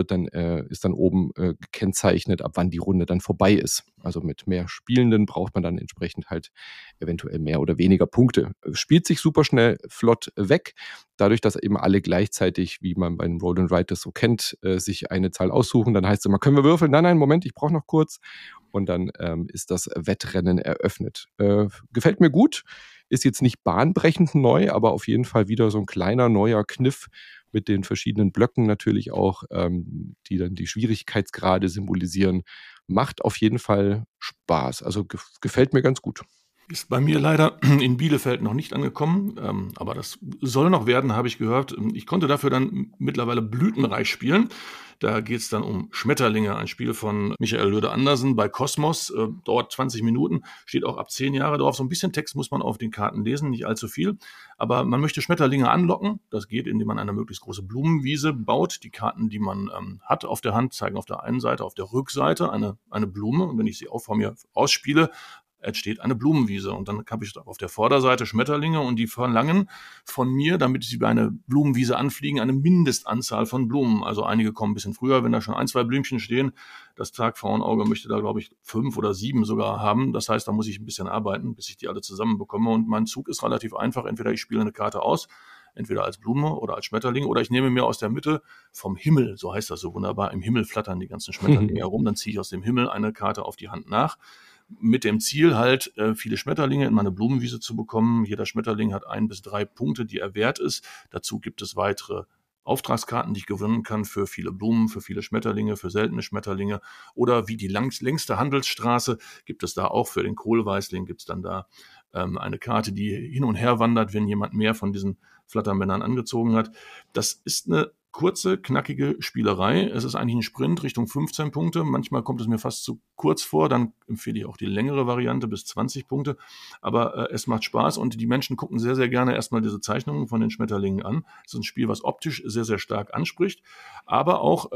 ist dann oben gekennzeichnet, ab wann die Runde dann vorbei ist. Also mit mehr Spielenden braucht man dann entsprechend halt eventuell mehr oder weniger Punkte. Spielt sich super schnell flott weg, dadurch, dass eben alle gleichzeitig, wie man bei einem Roll and Write das so kennt, sich eine Zahl aussuchen. Dann heißt es immer, können wir würfeln? Nein, Moment, ich brauche noch kurz. Und dann ist das Wettrennen eröffnet. Gefällt mir gut. Ist jetzt nicht bahnbrechend neu, aber auf jeden Fall wieder so ein kleiner neuer Kniff mit den verschiedenen Blöcken natürlich auch, die dann die Schwierigkeitsgrade symbolisieren. Macht auf jeden Fall Spaß. Also gefällt mir ganz gut. Ist bei mir leider in Bielefeld noch nicht angekommen, aber das soll noch werden, habe ich gehört. Ich konnte dafür dann mittlerweile Blütenreich spielen. Da geht es dann um Schmetterlinge, ein Spiel von Michael Löde-Andersen bei Kosmos. Dauert 20 Minuten, steht auch ab 10 Jahre drauf. So ein bisschen Text muss man auf den Karten lesen, nicht allzu viel. Aber man möchte Schmetterlinge anlocken. Das geht, indem man eine möglichst große Blumenwiese baut. Die Karten, die man hat auf der Hand, zeigen auf der einen Seite, auf der Rückseite eine Blume. Und wenn ich sie auch vor mir ausspiele, entsteht eine Blumenwiese. Und dann habe ich auf der Vorderseite Schmetterlinge und die verlangen von mir, damit sie bei einer Blumenwiese anfliegen, eine Mindestanzahl von Blumen. Also einige kommen ein bisschen früher, wenn da schon 1, 2 Blümchen stehen. Das Tagpfauenauge möchte da, glaube ich, 5 oder 7 sogar haben. Das heißt, da muss ich ein bisschen arbeiten, bis ich die alle zusammen bekomme. Und mein Zug ist relativ einfach. Entweder ich spiele eine Karte aus, entweder als Blume oder als Schmetterling, oder ich nehme mir aus der Mitte vom Himmel, so heißt das so wunderbar, im Himmel flattern die ganzen Schmetterlinge herum, dann ziehe ich aus dem Himmel eine Karte auf die Hand nach, mit dem Ziel halt, viele Schmetterlinge in meine Blumenwiese zu bekommen. Jeder Schmetterling hat 1 bis 3 Punkte, die er wert ist. Dazu gibt es weitere Auftragskarten, die ich gewinnen kann für viele Blumen, für viele Schmetterlinge, für seltene Schmetterlinge. Oder wie die längste Handelsstraße gibt es da auch für den Kohlweißling, gibt es dann da eine Karte, die hin und her wandert, wenn jemand mehr von diesen Flattermännern angezogen hat. Das ist eine kurze, knackige Spielerei. Es ist eigentlich ein Sprint Richtung 15 Punkte. Manchmal kommt es mir fast zu kurz vor. Dann empfehle ich auch die längere Variante bis 20 Punkte. Aber es macht Spaß und die Menschen gucken sehr, sehr gerne erstmal diese Zeichnungen von den Schmetterlingen an. Es ist ein Spiel, was optisch sehr, sehr stark anspricht, aber auch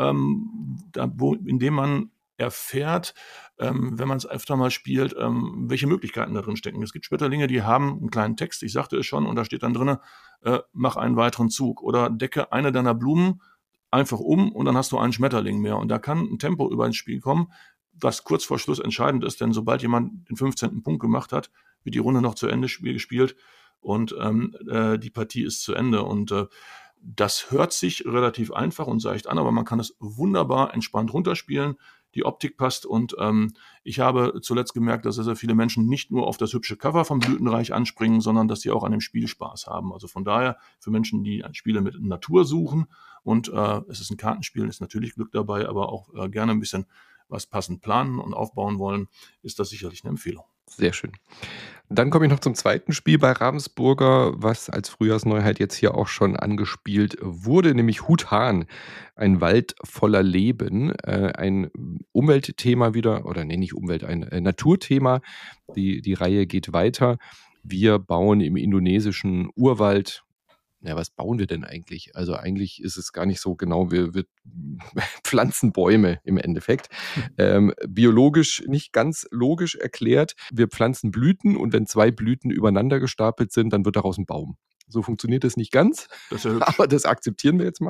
indem man erfährt, wenn man es öfter mal spielt, welche Möglichkeiten da drin stecken. Es gibt Schmetterlinge, die haben einen kleinen Text, ich sagte es schon, und da steht dann drin, mach einen weiteren Zug oder decke eine deiner Blumen einfach um und dann hast du einen Schmetterling mehr. Und da kann ein Tempo über ins Spiel kommen, was kurz vor Schluss entscheidend ist, denn sobald jemand den 15. Punkt gemacht hat, wird die Runde noch zu Ende gespielt und die Partie ist zu Ende. Und das hört sich relativ einfach und seicht an, aber man kann es wunderbar entspannt runterspielen. Die Optik passt und ich habe zuletzt gemerkt, dass sehr, sehr viele Menschen nicht nur auf das hübsche Cover vom Blütenreich anspringen, sondern dass sie auch an dem Spiel Spaß haben. Also von daher für Menschen, die Spiele mit Natur suchen und es ist ein Kartenspiel, ist natürlich Glück dabei, aber auch gerne ein bisschen was passend planen und aufbauen wollen, ist das sicherlich eine Empfehlung. Sehr schön. Dann komme ich noch zum zweiten Spiel bei Ravensburger, was als Frühjahrsneuheit jetzt hier auch schon angespielt wurde, nämlich Hut Hahn, ein Wald voller Leben, ein Umweltthema wieder, oder nee, nicht Umwelt, ein Naturthema. Die Reihe geht weiter. Wir bauen im indonesischen Urwald. Ja, was bauen wir denn eigentlich? Also eigentlich ist es gar nicht so genau, wir pflanzen Bäume im Endeffekt. Biologisch nicht ganz logisch erklärt. Wir pflanzen Blüten und wenn 2 Blüten übereinander gestapelt sind, dann wird daraus ein Baum. So funktioniert es nicht ganz, Das ist ja hübsch. aber das akzeptieren wir jetzt mal.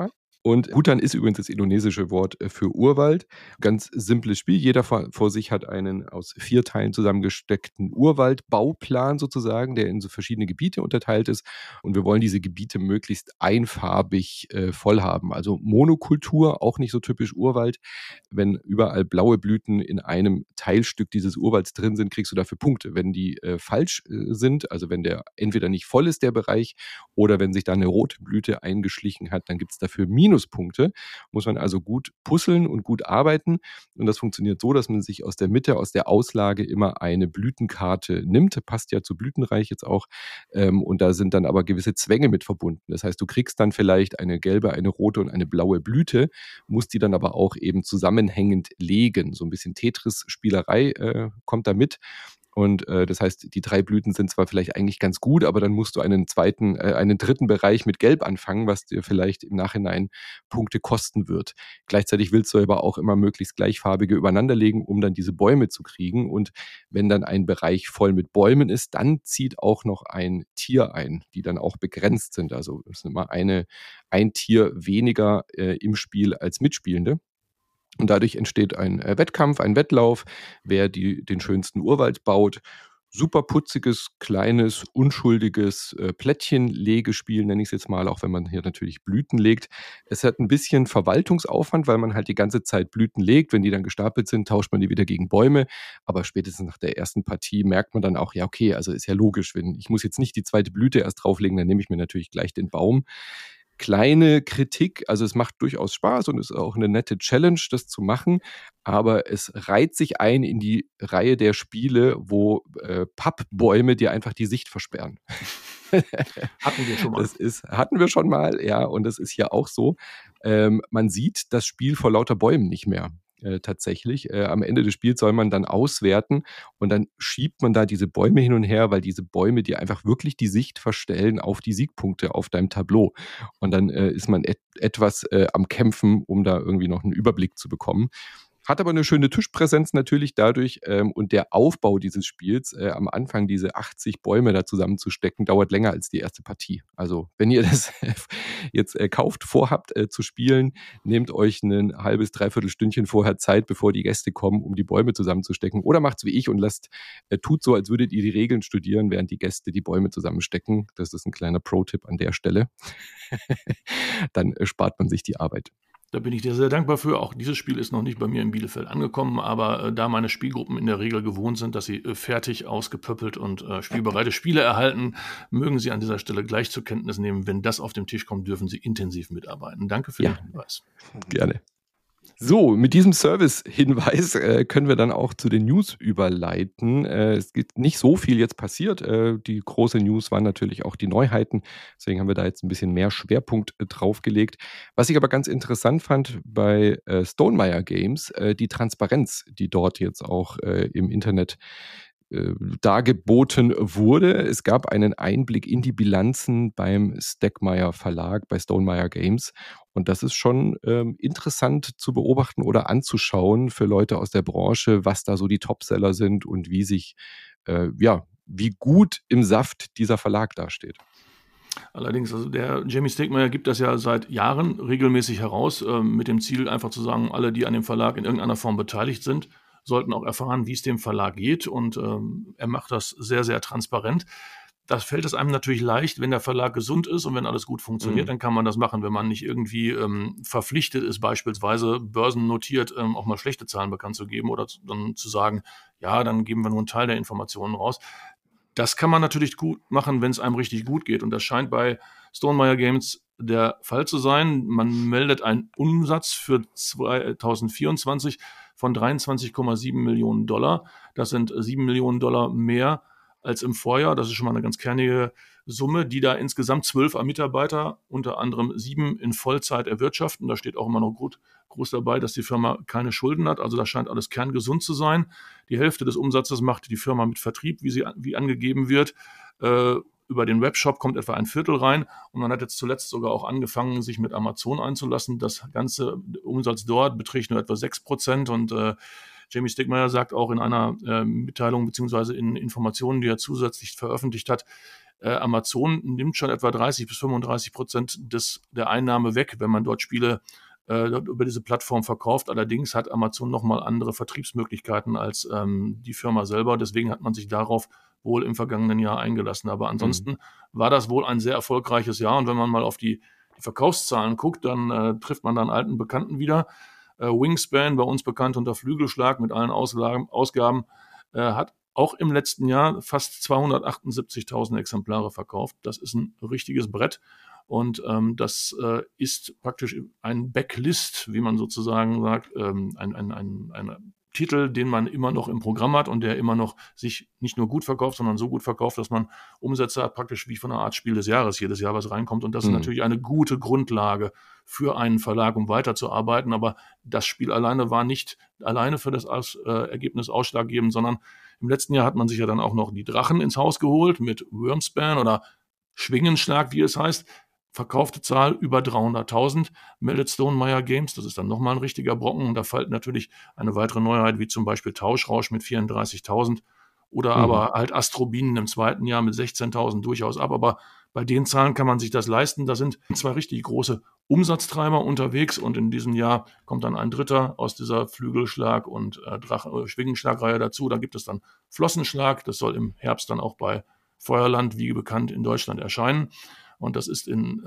Und Hutan ist übrigens das indonesische Wort für Urwald. Ganz simples Spiel. Jeder vor sich hat einen aus 4 Teilen zusammengesteckten Urwaldbauplan sozusagen, der in so verschiedene Gebiete unterteilt ist. Und wir wollen diese Gebiete möglichst einfarbig voll haben. Also Monokultur, auch nicht so typisch Urwald. Wenn überall blaue Blüten in einem Teilstück dieses Urwalds drin sind, kriegst du dafür Punkte. Wenn die falsch sind, also wenn der entweder nicht voll ist, der Bereich, oder wenn sich da eine rote Blüte eingeschlichen hat, dann gibt es dafür Minuspunkte. Muss man also gut puzzeln und gut arbeiten. Und das funktioniert so, dass man sich aus der Mitte, aus der Auslage immer eine Blütenkarte nimmt. Passt ja zu Blütenreich jetzt auch. Und da sind dann aber gewisse Zwänge mit verbunden. Das heißt, du kriegst dann vielleicht eine gelbe, eine rote und eine blaue Blüte, musst die dann aber auch eben zusammenhängend legen. So ein bisschen Tetris-Spielerei kommt da mit. Und das heißt, die 3 Blüten sind zwar vielleicht eigentlich ganz gut, aber dann musst du einen dritten Bereich mit Gelb anfangen, was dir vielleicht im Nachhinein Punkte kosten wird. Gleichzeitig willst du aber auch immer möglichst gleichfarbige übereinanderlegen, um dann diese Bäume zu kriegen. Und wenn dann ein Bereich voll mit Bäumen ist, dann zieht auch noch ein Tier ein, die dann auch begrenzt sind. Also es ist immer ein Tier weniger im Spiel als Mitspielende. Und dadurch entsteht ein Wettkampf, ein Wettlauf, wer den schönsten Urwald baut. Super putziges, kleines, unschuldiges Plättchenlegespiel, nenne ich es jetzt mal, auch wenn man hier natürlich Blüten legt. Es hat ein bisschen Verwaltungsaufwand, weil man halt die ganze Zeit Blüten legt. Wenn die dann gestapelt sind, tauscht man die wieder gegen Bäume. Aber spätestens nach der ersten Partie merkt man dann auch, ja okay, also ist ja logisch, ich muss jetzt nicht die zweite Blüte erst drauflegen, dann nehme ich mir natürlich gleich den Baum. Kleine Kritik, also es macht durchaus Spaß und ist auch eine nette Challenge, das zu machen, aber es reiht sich ein in die Reihe der Spiele, wo Pappbäume dir einfach die Sicht versperren. Hatten wir schon mal. Hatten wir schon mal, ja, und das ist hier auch so. Man sieht das Spiel vor lauter Bäumen nicht mehr. Tatsächlich. Am Ende des Spiels soll man dann auswerten und dann schiebt man da diese Bäume hin und her, weil diese Bäume dir einfach wirklich die Sicht verstellen auf die Siegpunkte auf deinem Tableau. Und dann ist man etwas am Kämpfen, um da irgendwie noch einen Überblick zu bekommen. Hat aber eine schöne Tischpräsenz natürlich dadurch und der Aufbau dieses Spiels, am Anfang diese 80 Bäume da zusammenzustecken, dauert länger als die erste Partie. Also wenn ihr das jetzt vorhabt zu spielen, nehmt euch ein halbes, dreiviertel Stündchen vorher Zeit, bevor die Gäste kommen, um die Bäume zusammenzustecken. Oder macht's wie ich und tut so, als würdet ihr die Regeln studieren, während die Gäste die Bäume zusammenstecken. Das ist ein kleiner Pro-Tipp an der Stelle. Dann spart man sich die Arbeit. Da bin ich dir sehr dankbar für. Auch dieses Spiel ist noch nicht bei mir in Bielefeld angekommen, aber da meine Spielgruppen in der Regel gewohnt sind, dass sie fertig, ausgepöppelt und spielbereite Spiele erhalten, mögen sie an dieser Stelle gleich zur Kenntnis nehmen. Wenn das auf den Tisch kommt, dürfen sie intensiv mitarbeiten. Danke für den Hinweis. Gerne. So, mit diesem Service-Hinweis können wir dann auch zu den News überleiten. Es gibt nicht so viel jetzt passiert. Die große News waren natürlich auch die Neuheiten. Deswegen haben wir da jetzt ein bisschen mehr Schwerpunkt draufgelegt. Was ich aber ganz interessant fand bei Stonemaier Games, die Transparenz, die dort jetzt auch im Internet dargeboten wurde. Es gab einen Einblick in die Bilanzen beim Stegmaier Verlag, bei Stonemaier Games. Und das ist schon interessant zu beobachten oder anzuschauen für Leute aus der Branche, was da so die Topseller sind und wie gut im Saft dieser Verlag dasteht. Allerdings, also der Jamie Stegmaier gibt das ja seit Jahren regelmäßig heraus, mit dem Ziel einfach zu sagen, alle, die an dem Verlag in irgendeiner Form beteiligt sind, sollten auch erfahren, wie es dem Verlag geht. Und er macht das sehr, sehr transparent. Das fällt es einem natürlich leicht, wenn der Verlag gesund ist und wenn alles gut funktioniert, dann kann man das machen. Wenn man nicht irgendwie verpflichtet ist, beispielsweise börsennotiert auch mal schlechte Zahlen bekannt zu geben oder dann zu sagen, ja, dann geben wir nur einen Teil der Informationen raus. Das kann man natürlich gut machen, wenn es einem richtig gut geht. Und das scheint bei Stonemaier Games der Fall zu sein. Man meldet einen Umsatz für 2024 von 23,7 Millionen Dollar. Das sind 7 Millionen Dollar mehr als im Vorjahr. Das ist schon mal eine ganz kernige Summe, die da insgesamt 12 Mitarbeiter, unter anderem 7 in Vollzeit erwirtschaften. Da steht auch immer noch groß dabei, dass die Firma keine Schulden hat. Also das scheint alles kerngesund zu sein. Die Hälfte des Umsatzes macht die Firma mit Vertrieb, wie angegeben wird. Über den Webshop kommt etwa ein Viertel rein und man hat jetzt zuletzt sogar auch angefangen, sich mit Amazon einzulassen. Das ganze Umsatz dort beträgt nur etwa 6% und Jamie Stegmaier sagt auch in einer Mitteilung beziehungsweise in Informationen, die er zusätzlich veröffentlicht hat, Amazon nimmt schon etwa 30-35% der Einnahme weg, wenn man dort Spiele dort über diese Plattform verkauft. Allerdings hat Amazon nochmal andere Vertriebsmöglichkeiten als die Firma selber. Deswegen hat man sich darauf wohl im vergangenen Jahr eingelassen. Aber ansonsten war das wohl ein sehr erfolgreiches Jahr. Und wenn man mal auf die Verkaufszahlen guckt, dann trifft man dann alten Bekannten wieder. Wingspan, bei uns bekannt unter Flügelschlag mit allen Ausgaben, hat auch im letzten Jahr fast 278.000 Exemplare verkauft. Das ist ein richtiges Brett. Und das ist praktisch ein Backlist, wie man sozusagen sagt, ein Titel, den man immer noch im Programm hat und der immer noch sich nicht nur gut verkauft, sondern so gut verkauft, dass man Umsätze hat, praktisch wie von einer Art Spiel des Jahres jedes Jahr was reinkommt. Und das ist natürlich eine gute Grundlage für einen Verlag, um weiterzuarbeiten. Aber das Spiel alleine war nicht alleine für das Ergebnis ausschlaggebend, sondern im letzten Jahr hat man sich ja dann auch noch die Drachen ins Haus geholt mit Wormspan oder Schwingenschlag, wie es heißt. Verkaufte Zahl über 300.000, meldet Stonemaier Games. Das ist dann nochmal ein richtiger Brocken. Und da fällt natürlich eine weitere Neuheit, wie zum Beispiel Tauschrausch mit 34.000 oder aber halt Astrobienen im zweiten Jahr mit 16.000 durchaus ab. Aber bei den Zahlen kann man sich das leisten. Da sind zwei richtig große Umsatztreiber unterwegs und in diesem Jahr kommt dann ein dritter aus dieser Flügelschlag- und Schwingenschlagreihe dazu. Da gibt es dann Flossenschlag. Das soll im Herbst dann auch bei Feuerland, wie bekannt, in Deutschland erscheinen. Und das ist in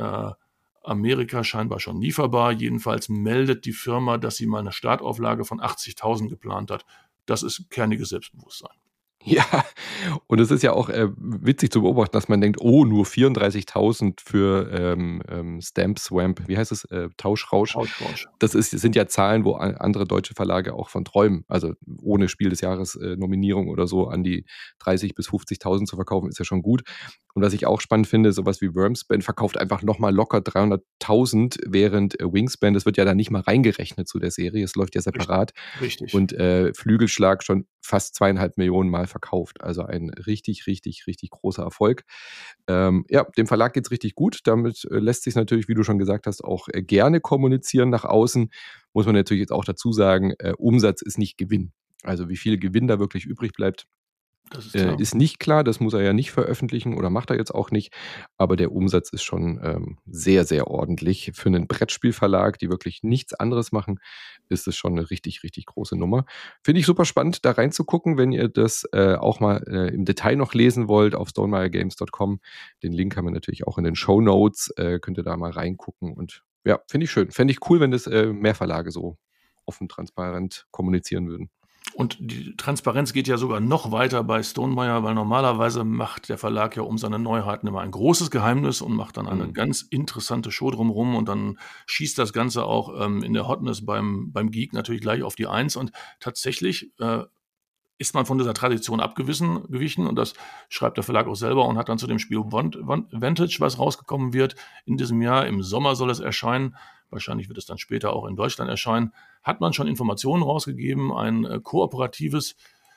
Amerika scheinbar schon lieferbar. Jedenfalls meldet die Firma, dass sie mal eine Startauflage von 80.000 geplant hat. Das ist kerniges Selbstbewusstsein. Ja, und es ist ja auch witzig zu beobachten, dass man denkt, oh, nur 34.000 für Stamp Swamp, wie heißt es, Tauschrausch. Tauschrausch. Das sind ja Zahlen, wo andere deutsche Verlage auch von träumen. Also ohne Spiel des Jahres Nominierung oder so an die 30.000 bis 50.000 zu verkaufen, ist ja schon gut. Und was ich auch spannend finde, sowas wie Wormspan verkauft einfach nochmal locker 300.000, während Wingspan, das wird ja dann nicht mal reingerechnet zu der Serie, es läuft ja separat. Richtig. Und Flügelschlag schon fast 2,5 Millionen Mal verkauft. Also ein richtig, richtig, richtig großer Erfolg. Ja, dem Verlag geht es richtig gut. Damit lässt sich natürlich, wie du schon gesagt hast, auch gerne kommunizieren nach außen. Muss man natürlich jetzt auch dazu sagen, Umsatz ist nicht Gewinn. Also wie viel Gewinn da wirklich übrig bleibt, Das ist klar. ist nicht klar. Das muss er ja nicht veröffentlichen oder macht er jetzt auch nicht. Aber der Umsatz ist schon sehr, sehr ordentlich. Für einen Brettspielverlag, die wirklich nichts anderes machen, ist es schon eine richtig, richtig große Nummer. Finde ich super spannend, da reinzugucken, wenn ihr das auch mal im Detail noch lesen wollt auf stonemeiergames.com. Den Link haben wir natürlich auch in den Shownotes. Könnt ihr da mal reingucken. Und ja, finde ich schön. Fände ich cool, wenn das mehr Verlage so offen, transparent kommunizieren würden. Und die Transparenz geht ja sogar noch weiter bei Stonemaier, weil normalerweise macht der Verlag ja um seine Neuheiten immer ein großes Geheimnis und macht dann eine ganz interessante Show drumherum und dann schießt das Ganze auch in der Hotness beim Geek natürlich gleich auf die Eins und tatsächlich ist man von dieser Tradition abgewichen und das schreibt der Verlag auch selber und hat dann zu dem Spiel Vantage, was rausgekommen wird, in diesem Jahr, im Sommer soll es erscheinen, wahrscheinlich wird es dann später auch in Deutschland erscheinen, hat man schon Informationen rausgegeben, ein kooperatives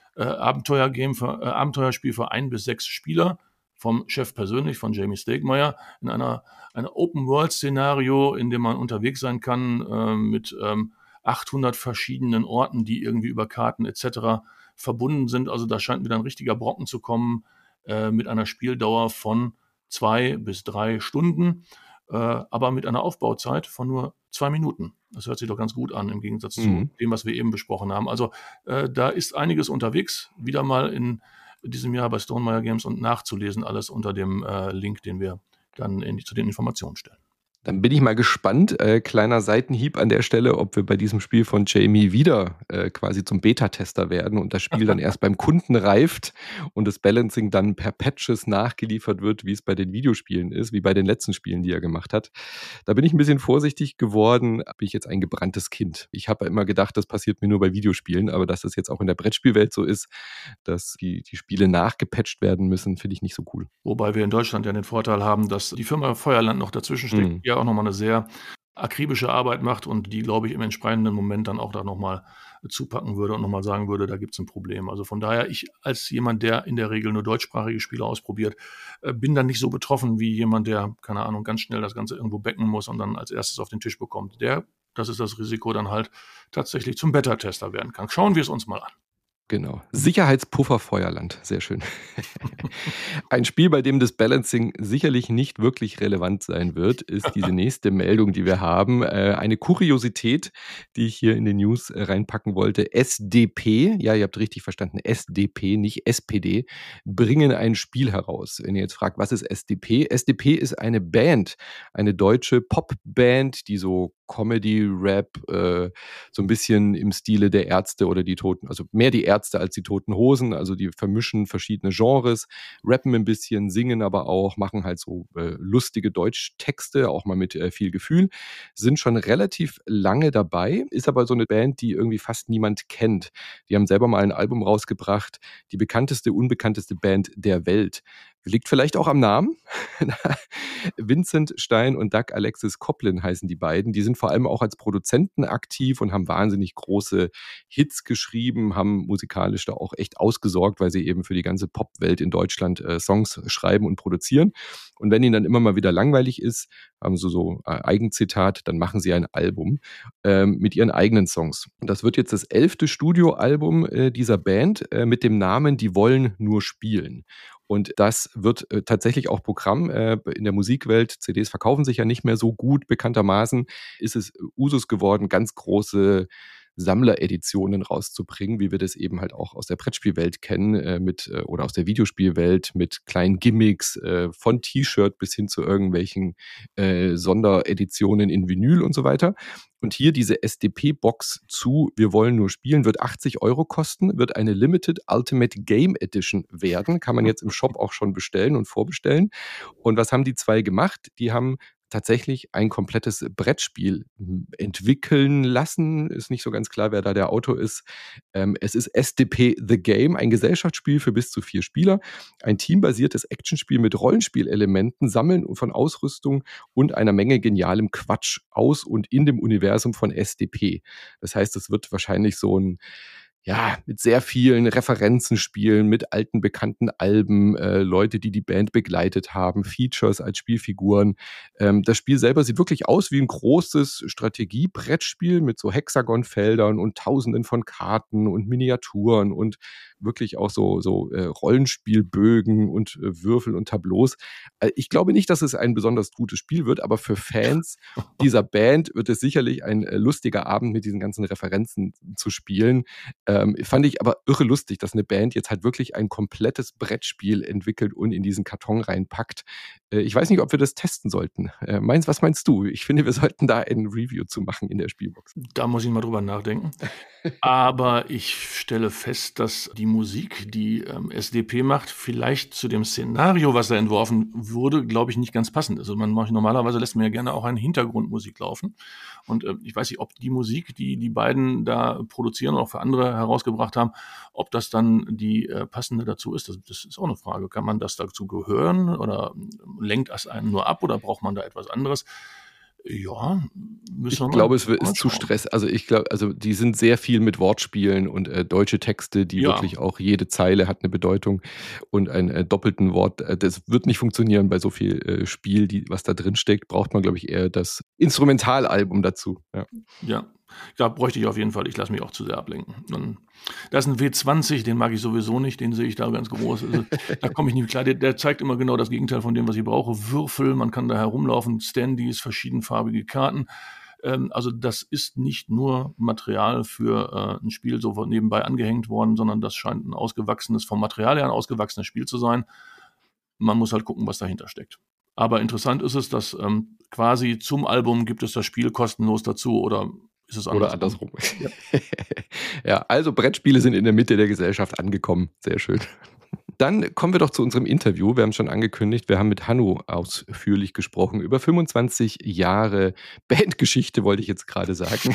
Abenteuerspiel für 1 bis 6 Spieler, vom Chef persönlich, von Jamie Stegmaier, in einer Open-World-Szenario, in dem man unterwegs sein kann mit 800 verschiedenen Orten, die irgendwie über Karten etc. verbunden sind. Also da scheint wieder ein richtiger Brocken zu kommen mit einer Spieldauer von 2 bis 3 Stunden, aber mit einer Aufbauzeit von nur 2 Minuten. Das hört sich doch ganz gut an im Gegensatz zu dem, was wir eben besprochen haben. Also da ist einiges unterwegs, wieder mal in diesem Jahr bei Stonemaier Games und nachzulesen alles unter dem Link, den wir dann zu den Informationen stellen. Dann bin ich mal gespannt, kleiner Seitenhieb an der Stelle, ob wir bei diesem Spiel von Jamie wieder quasi zum Beta-Tester werden und das Spiel dann erst beim Kunden reift und das Balancing dann per Patches nachgeliefert wird, wie es bei den Videospielen ist, wie bei den letzten Spielen, die er gemacht hat. Da bin ich ein bisschen vorsichtig geworden, bin ich jetzt ein gebranntes Kind. Ich habe immer gedacht, das passiert mir nur bei Videospielen, aber dass das jetzt auch in der Brettspielwelt so ist, dass die Spiele nachgepatcht werden müssen, finde ich nicht so cool. Wobei wir in Deutschland ja den Vorteil haben, dass die Firma Feuerland noch dazwischen steckt, die ja auch nochmal eine sehr akribische Arbeit macht und die, glaube ich, im entsprechenden Moment dann auch da nochmal zupacken würde und nochmal sagen würde, da gibt es ein Problem. Also von daher, ich als jemand, der in der Regel nur deutschsprachige Spiele ausprobiert, bin dann nicht so betroffen wie jemand, der, keine Ahnung, ganz schnell das Ganze irgendwo backen muss und dann als erstes auf den Tisch bekommt. Das ist das Risiko, dann halt tatsächlich zum Beta-Tester werden kann. Schauen wir es uns mal an. Genau. Sicherheitspuffer Feuerland. Sehr schön. Ein Spiel, bei dem das Balancing sicherlich nicht wirklich relevant sein wird, ist diese nächste Meldung, die wir haben. Eine Kuriosität, die ich hier in den News reinpacken wollte. SDP, ja, ihr habt richtig verstanden, SDP, nicht SPD, bringen ein Spiel heraus. Wenn ihr jetzt fragt, was ist SDP? SDP ist eine Band, eine deutsche Popband, die so Comedy, Rap, so ein bisschen im Stile der Ärzte oder die Toten, also mehr die Ärzte als die Toten Hosen, also die vermischen verschiedene Genres, rappen ein bisschen, singen aber auch, machen halt so lustige Deutschtexte, auch mal mit viel Gefühl, sind schon relativ lange dabei, ist aber so eine Band, die irgendwie fast niemand kennt. Die haben selber mal ein Album rausgebracht, die bekannteste, unbekannteste Band der Welt. Liegt vielleicht auch am Namen. Vincent Stein und Doug Alexis Coplin heißen die beiden. Die sind vor allem auch als Produzenten aktiv und haben wahnsinnig große Hits geschrieben, haben musikalisch da auch echt ausgesorgt, weil sie eben für die ganze Popwelt in Deutschland Songs schreiben und produzieren. Und wenn ihnen dann immer mal wieder langweilig ist, haben sie so Eigenzitat, dann machen sie ein Album mit ihren eigenen Songs. Und das wird jetzt das 11. Studioalbum dieser Band mit dem Namen Die wollen nur spielen. Und das wird tatsächlich auch Programm in der Musikwelt. CDs verkaufen sich ja nicht mehr so gut. Bekanntermaßen ist es Usus geworden, ganz große Sammlereditionen rauszubringen, wie wir das eben halt auch aus der Brettspielwelt kennen, oder aus der Videospielwelt mit kleinen Gimmicks, von T-Shirt bis hin zu irgendwelchen Sondereditionen in Vinyl und so weiter. Und hier diese SDP-Box zu Wir wollen nur spielen, wird 80 € kosten, wird eine Limited Ultimate Game Edition werden. Kann man jetzt im Shop auch schon bestellen und vorbestellen. Und was haben die zwei gemacht? Die haben tatsächlich ein komplettes Brettspiel entwickeln lassen. Ist nicht so ganz klar, wer da der Autor ist. Es ist SDP The Game, ein Gesellschaftsspiel für bis zu 4 Spieler. Ein teambasiertes Actionspiel mit Rollenspielelementen, Sammeln von Ausrüstung und einer Menge genialem Quatsch aus und in dem Universum von SDP. Das heißt, es wird wahrscheinlich so ein mit sehr vielen Referenzen spielen, mit alten, bekannten Alben, Leute, die die Band begleitet haben, Features als Spielfiguren. Das Spiel selber sieht wirklich aus wie ein großes Strategiebrettspiel mit so Hexagonfeldern und Tausenden von Karten und Miniaturen und wirklich auch so Rollenspielbögen und Würfel und Tableaus. Ich glaube nicht, dass es ein besonders gutes Spiel wird, aber für Fans dieser Band wird es sicherlich ein lustiger Abend mit diesen ganzen Referenzen zu spielen. Fand ich aber irre lustig, dass eine Band jetzt halt wirklich ein komplettes Brettspiel entwickelt und in diesen Karton reinpackt. Ich weiß nicht, ob wir das testen sollten. Was meinst du? Ich finde, wir sollten da ein Review zu machen in der Spielbox. Da muss ich mal drüber nachdenken. Aber ich stelle fest, dass die Musik, die SDP macht, vielleicht zu dem Szenario, was da entworfen wurde, glaube ich, nicht ganz passend ist. Also normalerweise lässt man ja gerne auch eine Hintergrundmusik laufen. Und ich weiß nicht, ob die Musik, die die beiden da produzieren und auch für andere herausgebracht haben, ob das dann die passende dazu ist. Das ist auch eine Frage. Kann man das dazu gehören oder lenkt das einen nur ab oder braucht man da etwas anderes? Ja, müssen wir Ich glaube, es ist zu Stress. Also die sind sehr viel mit Wortspielen und deutsche Texte, die wirklich auch jede Zeile hat eine Bedeutung und einen doppelten Wort. Das wird nicht funktionieren bei so viel Spiel, was da drin steckt. Braucht man, glaube ich, eher das Instrumentalalbum dazu. Ja. Da bräuchte ich auf jeden Fall, ich lasse mich auch zu sehr ablenken. Und da ist ein W20, den mag ich sowieso nicht, den sehe ich da ganz groß. Also, da komme ich nicht klar, der zeigt immer genau das Gegenteil von dem, was ich brauche. Würfel, man kann da herumlaufen, Standys, verschiedenfarbige Karten. Also das ist nicht nur Material für ein Spiel so nebenbei angehängt worden, sondern das scheint ein ausgewachsenes, vom Material her ein ausgewachsenes Spiel zu sein. Man muss halt gucken, was dahinter steckt. Aber interessant ist es, dass quasi zum Album gibt es das Spiel kostenlos dazu oder ist es andersrum? Ja, also Brettspiele sind in der Mitte der Gesellschaft angekommen. Sehr schön. Dann kommen wir doch zu unserem Interview. Wir haben schon angekündigt, wir haben mit Hanno ausführlich gesprochen über 25 Jahre Bandgeschichte, wollte ich jetzt gerade sagen.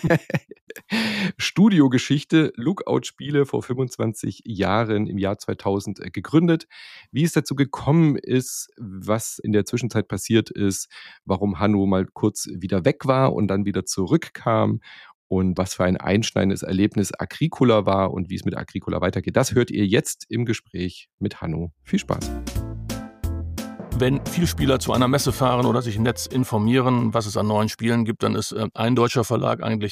Studiogeschichte, Lookout-Spiele vor 25 Jahren im Jahr 2000 gegründet. Wie es dazu gekommen ist, was in der Zwischenzeit passiert ist, warum Hanno mal kurz wieder weg war und dann wieder zurückkam und was für ein einschneidendes Erlebnis Agricola war und wie es mit Agricola weitergeht. Das hört ihr jetzt im Gespräch mit Hanno. Viel Spaß. Wenn viele Spieler zu einer Messe fahren oder sich im Netz informieren, was es an neuen Spielen gibt, dann ist ein deutscher Verlag eigentlich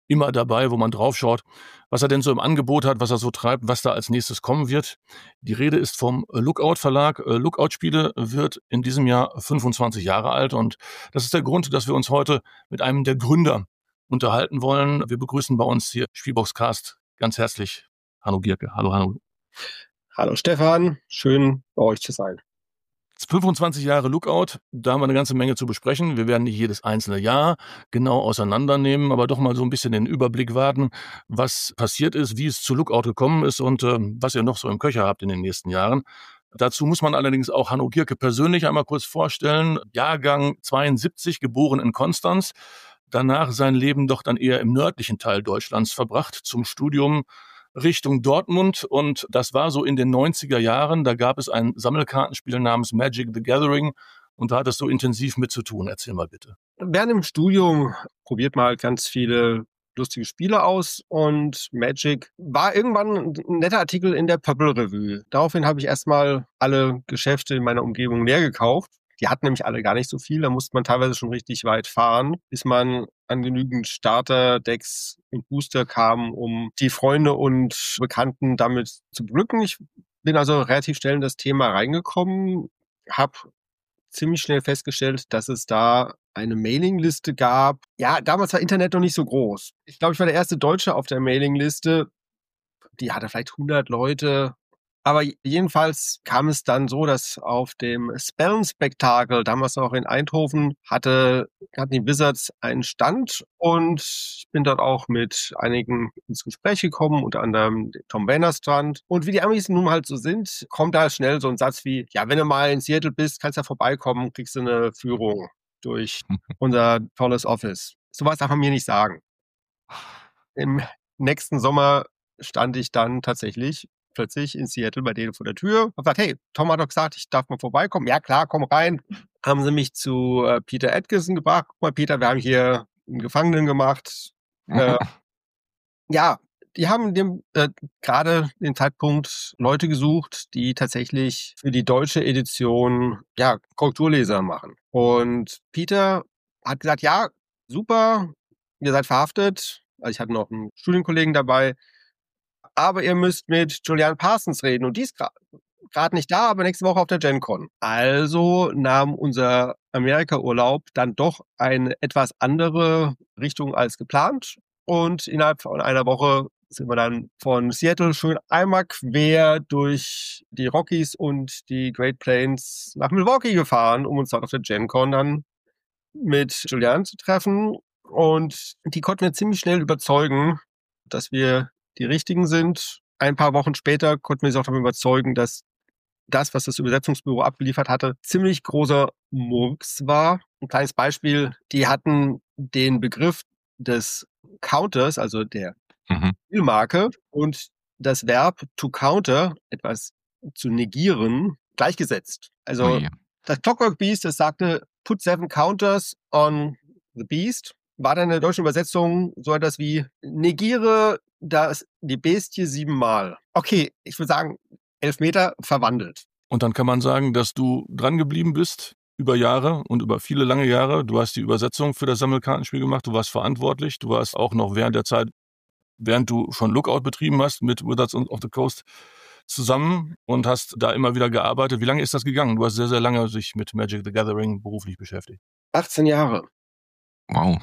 immer dabei, wo man draufschaut, was er denn so im Angebot hat, was er so treibt, was da als nächstes kommen wird. Die Rede ist vom Lookout Verlag. Lookout Spiele wird in diesem Jahr 25 Jahre alt und das ist der Grund, dass wir uns heute mit einem der Gründer unterhalten wollen. Wir begrüßen bei uns hier Spielboxcast ganz herzlich Hanno Gierke. Hallo Hanno. Hallo Stefan, schön bei euch zu sein. 25 Jahre Lookout, da haben wir eine ganze Menge zu besprechen. Wir werden nicht jedes einzelne Jahr genau auseinandernehmen, aber doch mal so ein bisschen den Überblick wagen, was passiert ist, wie es zu Lookout gekommen ist und was ihr noch so im Köcher habt in den nächsten Jahren. Dazu muss man allerdings auch Hanno Gierke persönlich einmal kurz vorstellen. Jahrgang 72, geboren in Konstanz. Danach sein Leben doch dann eher im nördlichen Teil Deutschlands verbracht, zum Studium Richtung Dortmund, und das war so in den 90er Jahren. Da gab es ein Sammelkartenspiel namens Magic the Gathering und da hat es so intensiv mit zu tun. Erzähl mal bitte. Während dem Studium probiert mal ganz viele lustige Spiele aus und Magic war irgendwann ein netter Artikel in der Purple Revue. Daraufhin habe ich erstmal alle Geschäfte in meiner Umgebung leer gekauft. Die hatten nämlich alle gar nicht so viel. Da musste man teilweise schon richtig weit fahren, bis man an genügend Starter-Decks und Booster kam, um die Freunde und Bekannten damit zu beglücken. Ich bin also relativ schnell in das Thema reingekommen, habe ziemlich schnell festgestellt, dass es da eine Mailingliste gab. Ja, damals war Internet noch nicht so groß. Ich glaube, ich war der erste Deutsche auf der Mailingliste. Die hatte vielleicht 100 Leute. Aber jedenfalls kam es dann so, dass auf dem Spellenspektakel, damals auch in Eindhoven, hatten die Wizards einen Stand und ich bin dort auch mit einigen ins Gespräch gekommen, unter anderem Tom Wennerstrand. Und wie die Amis nun halt so sind, kommt da schnell so ein Satz wie, ja, wenn du mal in Seattle bist, kannst du ja vorbeikommen, kriegst du eine Führung durch unser tolles Office. Sowas darf man mir nicht sagen. Im nächsten Sommer stand ich dann tatsächlich plötzlich in Seattle bei denen vor der Tür und gesagt, hey, Tom hat doch gesagt, ich darf mal vorbeikommen. Ja klar, komm rein. Haben sie mich zu Peter Atkinson gebracht. Guck mal, Peter, wir haben hier einen Gefangenen gemacht. Ja, die haben gerade den Zeitpunkt Leute gesucht, die tatsächlich für die deutsche Edition Korrekturleser machen. Und Peter hat gesagt, ja, super, ihr seid verhaftet. Also ich hatte noch einen Studienkollegen dabei. Aber ihr müsst mit Julianne Parsons reden und die ist gerade nicht da, aber nächste Woche auf der Gen Con. Also nahm unser Amerika-Urlaub dann doch eine etwas andere Richtung als geplant und innerhalb von einer Woche sind wir dann von Seattle schön einmal quer durch die Rockies und die Great Plains nach Milwaukee gefahren, um uns dort auf der Gen Con dann mit Julianne zu treffen. Und die konnten wir ziemlich schnell überzeugen, dass wir die Richtigen sind. Ein paar Wochen später konnten wir sie auch davon überzeugen, dass das, was das Übersetzungsbüro abgeliefert hatte, ziemlich großer Murks war. Ein kleines Beispiel, die hatten den Begriff des Counters, also der Spielmarke, und das Verb to counter, etwas zu negieren, gleichgesetzt. Also das Clockwork Beast, das sagte, put 7 counters on the beast, war dann in der deutschen Übersetzung so etwas wie negiere die Bestie 7 Mal. Okay, ich würde sagen, 11 Meter verwandelt. Und dann kann man sagen, dass du dran geblieben bist über Jahre und über viele lange Jahre. Du hast die Übersetzung für das Sammelkartenspiel gemacht, du warst verantwortlich, du warst auch noch während der Zeit, während du schon Lookout betrieben hast, mit Wizards of the Coast zusammen und hast da immer wieder gearbeitet. Wie lange ist das gegangen? Du hast sehr, sehr lange sich mit Magic the Gathering beruflich beschäftigt. 18 Jahre. Wow.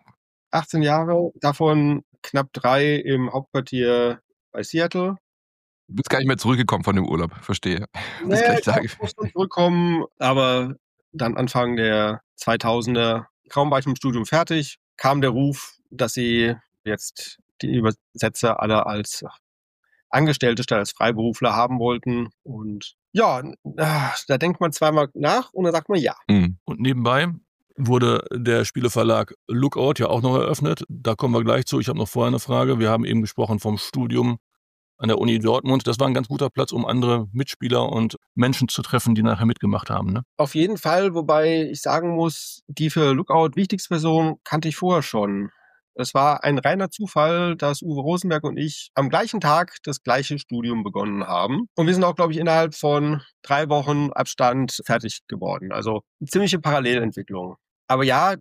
18 Jahre, davon knapp 3 im Hauptquartier bei Seattle. Du bist gar nicht mehr zurückgekommen von dem Urlaub, verstehe. Ich muss schon zurückkommen, aber dann Anfang der 2000er, kaum war ich mit dem Studium fertig, kam der Ruf, dass sie jetzt die Übersetzer alle als Angestellte statt als Freiberufler haben wollten. Und ja, da denkt man zweimal nach und dann sagt man ja. Und nebenbei wurde der Spieleverlag Lookout ja auch noch eröffnet. Da kommen wir gleich zu. Ich habe noch vorher eine Frage. Wir haben eben gesprochen vom Studium an der Uni Dortmund. Das war ein ganz guter Platz, um andere Mitspieler und Menschen zu treffen, die nachher mitgemacht haben, ne? Auf jeden Fall, wobei ich sagen muss, die für Lookout wichtigste Person kannte ich vorher schon. Es war ein reiner Zufall, dass Uwe Rosenberg und ich am gleichen Tag das gleiche Studium begonnen haben. Und wir sind auch, glaube ich, innerhalb von 3 Wochen Abstand fertig geworden. Also eine ziemliche Parallelentwicklung. Aber ja,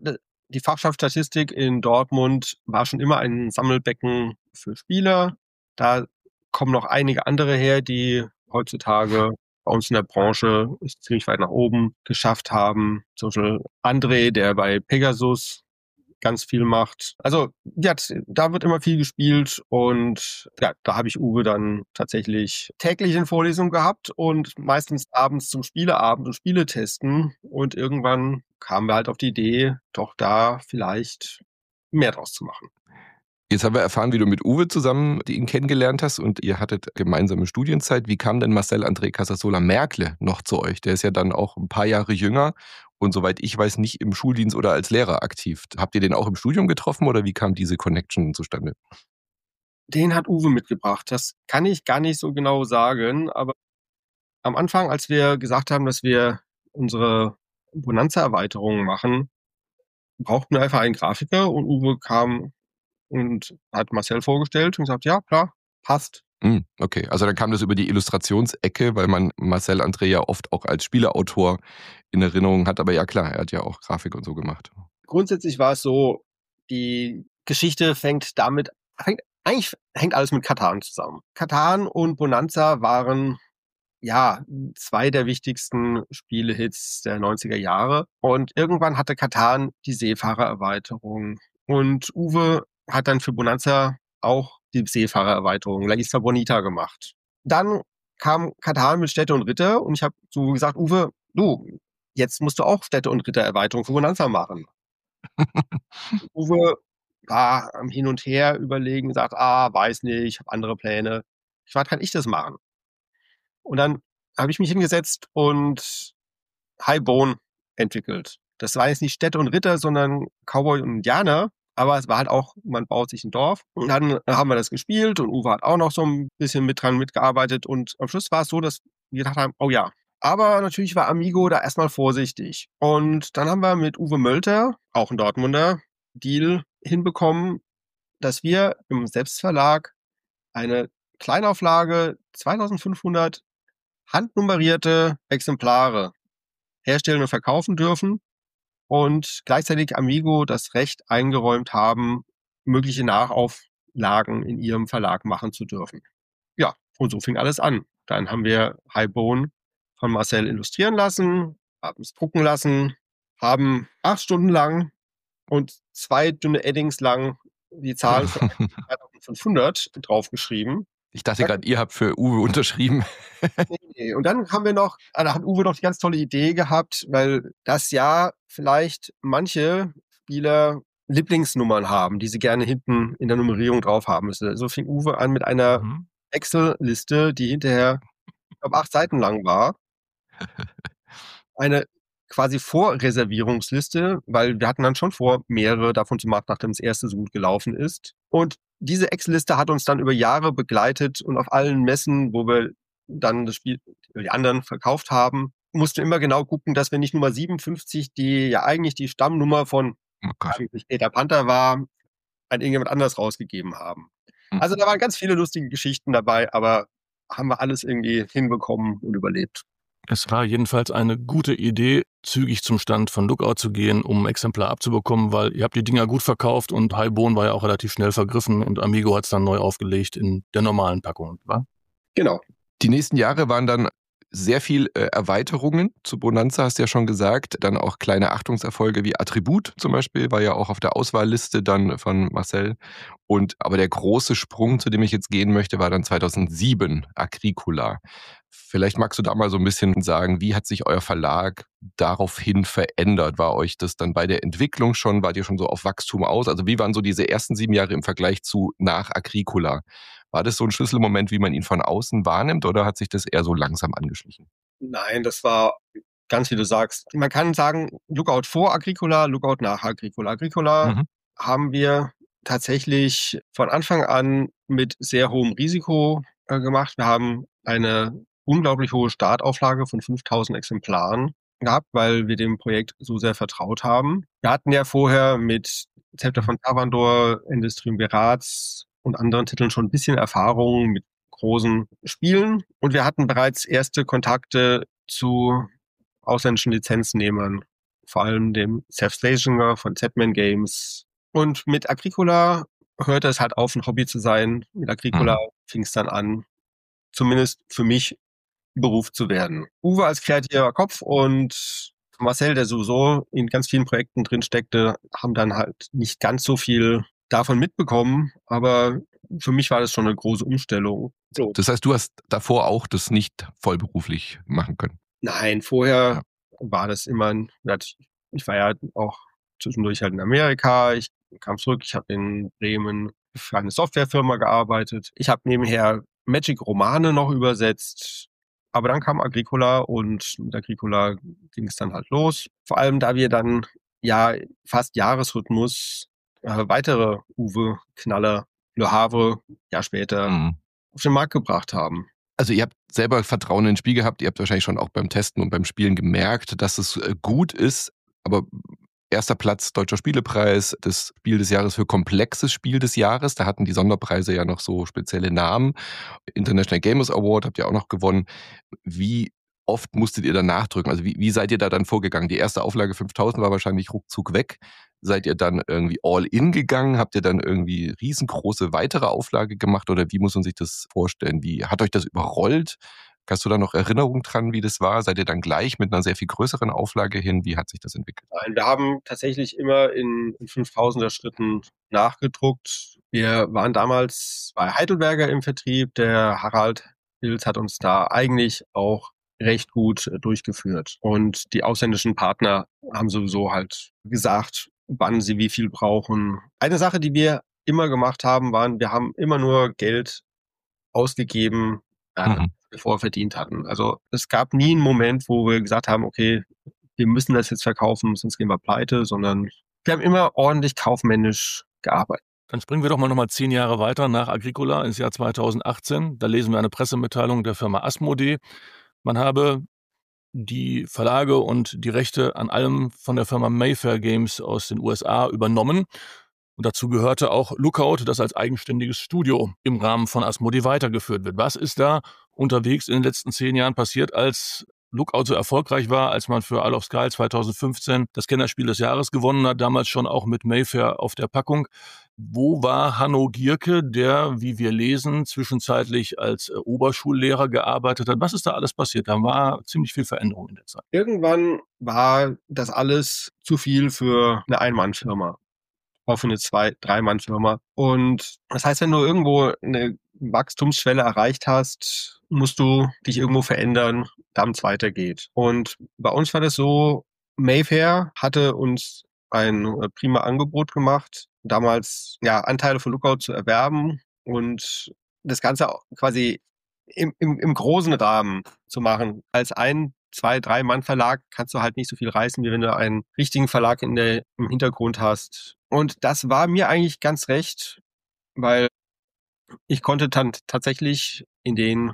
Die Fachschaft Statistik in Dortmund war schon immer ein Sammelbecken für Spieler. Da kommen noch einige andere her, die heutzutage bei uns in der Branche es ziemlich weit nach oben geschafft haben. Zum Beispiel André, der bei Pegasus ganz viel macht. Also ja, da wird immer viel gespielt und ja, da habe ich Uwe dann tatsächlich täglich in Vorlesungen gehabt und meistens abends zum Spieleabend und Spieletesten und irgendwann kamen wir halt auf die Idee, doch da vielleicht mehr draus zu machen. Jetzt haben wir erfahren, wie du mit Uwe zusammen ihn kennengelernt hast und ihr hattet gemeinsame Studienzeit. Wie kam denn Marcel André Casasola-Merkle noch zu euch? Der ist ja dann auch ein paar Jahre jünger und soweit ich weiß, nicht im Schuldienst oder als Lehrer aktiv. Habt ihr den auch im Studium getroffen oder wie kam diese Connection zustande? Den hat Uwe mitgebracht. Das kann ich gar nicht so genau sagen, aber am Anfang, als wir gesagt haben, dass wir unsere Bonanza-Erweiterungen machen, brauchten wir einfach einen Grafiker und Uwe kam und hat Marcel vorgestellt und gesagt, ja, klar, passt. Okay, also dann kam das über die Illustrationsecke, weil man Marcel André ja oft auch als Spieleautor in Erinnerung hat. Aber ja klar, er hat ja auch Grafik und so gemacht. Grundsätzlich war es so, die Geschichte hängt alles mit Catan zusammen. Catan und Bonanza waren ja zwei der wichtigsten Spielehits der 90er Jahre. Und irgendwann hatte Catan die Seefahrererweiterung. Und Uwe hat dann für Bonanza auch die Seefahrererweiterung, La Isla Bonita, gemacht. Dann kam Catan mit Städte und Ritter und ich habe so gesagt, Uwe, du, jetzt musst du auch Städte- und Ritter-Erweiterung für Bonanza machen. Uwe war am Hin und Her überlegen, sagt, weiß nicht, ich habe andere Pläne. Ich war, kann ich das machen? Und dann habe ich mich hingesetzt und Highbone entwickelt. Das war jetzt nicht Städte und Ritter, sondern Cowboy und Indianer. Aber es war halt auch, man baut sich ein Dorf. Und dann haben wir das gespielt und Uwe hat auch noch so ein bisschen mitgearbeitet. Und am Schluss war es so, dass wir gedacht haben, oh ja. Aber natürlich war Amigo da erstmal vorsichtig. Und dann haben wir mit Uwe Mölter, auch ein Dortmunder, Deal hinbekommen, dass wir im Selbstverlag eine Kleinauflage 2500 handnummerierte Exemplare herstellen und verkaufen dürfen und gleichzeitig Amigo das Recht eingeräumt haben, mögliche Nachauflagen in ihrem Verlag machen zu dürfen. Ja, und so fing alles an. Dann haben wir Highbone von Marcel illustrieren lassen, haben es drucken lassen, haben 8 Stunden lang und 2 dünne Eddings lang die Zahlen von 2500 draufgeschrieben. Ich dachte gerade, ihr habt für Uwe unterschrieben. Nee. Und dann haben wir noch, da hat Uwe noch die ganz tolle Idee gehabt, weil das ja vielleicht manche Spieler Lieblingsnummern haben, die sie gerne hinten in der Nummerierung drauf haben müssen. So fing Uwe an mit einer Excel-Liste, die hinterher, ich glaube, 8 Seiten lang war. Eine quasi Vorreservierungsliste, weil wir hatten dann schon vor, mehrere davon zu machen, nachdem das erste so gut gelaufen ist. Und diese Excel-Liste hat uns dann über Jahre begleitet und auf allen Messen, wo wir dann das Spiel über die anderen verkauft haben, mussten wir immer genau gucken, dass wir nicht Nummer 57, die ja eigentlich die Stammnummer von Peter Panther war, an irgendjemand anders rausgegeben haben. Also da waren ganz viele lustige Geschichten dabei, aber haben wir alles irgendwie hinbekommen und überlebt. Es war jedenfalls eine gute Idee, zügig zum Stand von Lookout zu gehen, um ein Exemplar abzubekommen, weil ihr habt die Dinger gut verkauft und Highbone war ja auch relativ schnell vergriffen und Amigo hat es dann neu aufgelegt in der normalen Packung, wa? Genau. Die nächsten Jahre waren dann sehr viel Erweiterungen zu Bonanza, hast du ja schon gesagt. Dann auch kleine Achtungserfolge wie Attribut zum Beispiel, war ja auch auf der Auswahlliste dann von Marcel. Aber der große Sprung, zu dem ich jetzt gehen möchte, war dann 2007, Agricola. Vielleicht magst du da mal so ein bisschen sagen, wie hat sich euer Verlag daraufhin verändert? War euch das dann bei der Entwicklung schon, wart ihr schon so auf Wachstum aus? Also wie waren so diese ersten 7 Jahre im Vergleich zu nach Agricola? War das so ein Schlüsselmoment, wie man ihn von außen wahrnimmt, oder hat sich das eher so langsam angeschlichen? Nein, das war ganz, wie du sagst. Man kann sagen, Lookout vor Agricola, Lookout nach Agricola. Agricola haben wir tatsächlich von Anfang an mit sehr hohem Risiko gemacht. Wir haben eine unglaublich hohe Startauflage von 5000 Exemplaren gehabt, weil wir dem Projekt so sehr vertraut haben. Wir hatten ja vorher mit Zepter von Tavandor, Endestream Verats und anderen Titeln schon ein bisschen Erfahrung mit großen Spielen. Und wir hatten bereits erste Kontakte zu ausländischen Lizenznehmern. vor allem dem Seth Schlesinger von Z-Man Games. Und mit Agricola hörte es halt auf, ein Hobby zu sein. Mit Agricola fing es dann an, zumindest für mich, Beruf zu werden. Uwe als kreativer Kopf und Marcel, der sowieso in ganz vielen Projekten drin steckte, haben dann halt nicht ganz so viel davon mitbekommen, aber für mich war das schon eine große Umstellung. So. Das heißt, du hast davor auch das nicht vollberuflich machen können? Nein, vorher war das immer, ich war ja auch zwischendurch halt in Amerika, ich kam zurück, ich habe in Bremen für eine Softwarefirma gearbeitet. Ich habe nebenher Magic-Romane noch übersetzt, aber dann kam Agricola und mit Agricola ging es dann halt los. Vor allem, da wir dann fast Jahresrhythmus weitere Uwe-Knaller, Le Havre, Jahr später auf den Markt gebracht haben. Also ihr habt selber Vertrauen ins Spiel gehabt, ihr habt wahrscheinlich schon auch beim Testen und beim Spielen gemerkt, dass es gut ist, aber erster Platz Deutscher Spielepreis, das Spiel des Jahres für komplexes Spiel des Jahres, da hatten die Sonderpreise ja noch so spezielle Namen. International Gamers Award habt ihr auch noch gewonnen. Wie oft musstet ihr da nachdrücken? Also wie seid ihr da dann vorgegangen? Die erste Auflage 5000 war wahrscheinlich ruckzuck weg. Seid ihr dann irgendwie all in gegangen? Habt ihr dann irgendwie riesengroße weitere Auflage gemacht? Oder wie muss man sich das vorstellen? Wie hat euch das überrollt? Hast du da noch Erinnerung dran, wie das war? Seid ihr dann gleich mit einer sehr viel größeren Auflage hin? Wie hat sich das entwickelt? Nein, wir haben tatsächlich immer in 5000er Schritten nachgedruckt. Wir waren damals bei Heidelberger im Vertrieb. Der Harald Pilz hat uns da eigentlich auch recht gut durchgeführt. Und die ausländischen Partner haben sowieso halt gesagt, wann sie wie viel brauchen. Eine Sache, die wir immer gemacht haben, wir haben immer nur Geld ausgegeben, bevor wir verdient hatten. Also es gab nie einen Moment, wo wir gesagt haben, okay, wir müssen das jetzt verkaufen, sonst gehen wir pleite, sondern wir haben immer ordentlich kaufmännisch gearbeitet. Dann springen wir doch mal 10 Jahre weiter nach Agricola ins Jahr 2018. Da lesen wir eine Pressemitteilung der Firma Asmodee. Man habe die Verlage und die Rechte an allem von der Firma Mayfair Games aus den USA übernommen. Und dazu gehörte auch Lookout, das als eigenständiges Studio im Rahmen von Asmodee weitergeführt wird. Was ist da unterwegs in den letzten 10 Jahren passiert, als Lookout so erfolgreich war, als man für Isle of Skye 2015 das Kennerspiel des Jahres gewonnen hat, damals schon auch mit Mayfair auf der Packung? Wo war Hanno Gierke, der, wie wir lesen, zwischenzeitlich als Oberschullehrer gearbeitet hat? Was ist da alles passiert? Da war ziemlich viel Veränderung in der Zeit. Irgendwann war das alles zu viel für eine Ein-Mann-Firma. Auch für eine 2-3-Mann-Firma. Und das heißt, wenn du irgendwo eine Wachstumsschwelle erreicht hast, musst du dich irgendwo verändern, damit es weitergeht. Und bei uns war das so, Mayfair hatte uns ein prima Angebot gemacht, damals Anteile von Lookout zu erwerben und das Ganze quasi im großen Rahmen zu machen. Als 2-3-Mann-Verlag kannst du halt nicht so viel reißen, wie wenn du einen richtigen Verlag im Hintergrund hast. Und das war mir eigentlich ganz recht, weil ich konnte dann tatsächlich in den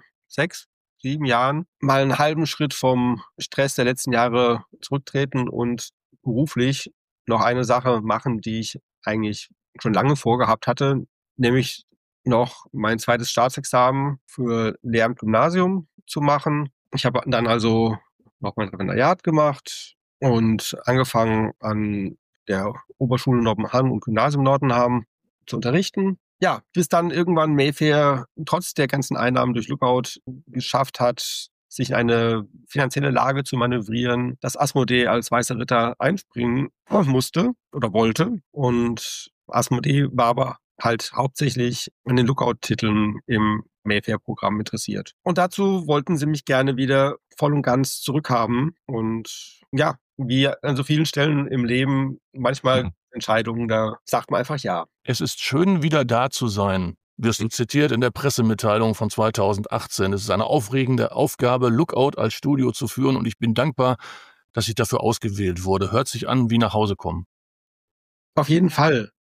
6-7 Jahren mal einen halben Schritt vom Stress der letzten Jahre zurücktreten und beruflich noch eine Sache machen, die ich eigentlich schon lange vorgehabt hatte, nämlich noch mein zweites Staatsexamen für Lehramt Gymnasium zu machen. Ich habe dann also noch mein Referendariat gemacht und angefangen an der Oberschule Nordenham und Gymnasium Nordenham zu unterrichten. Ja, bis dann irgendwann Mayfair trotz der ganzen Einnahmen durch Lookout geschafft hat, sich in eine finanzielle Lage zu manövrieren, dass Asmodee als weißer Ritter einspringen musste oder wollte. Und Asmodee war aber halt hauptsächlich an den Lookout-Titeln im Mayfair-Programm interessiert. Und dazu wollten sie mich gerne wieder voll und ganz zurückhaben. Und ja, wie an so vielen Stellen im Leben manchmal Entscheidungen, da sagt man einfach ja. Es ist schön, wieder da zu sein. Wirst du zitiert in der Pressemitteilung von 2018. Es ist eine aufregende Aufgabe, Lookout als Studio zu führen und ich bin dankbar, dass ich dafür ausgewählt wurde. Hört sich an wie nach Hause kommen. Auf jeden Fall.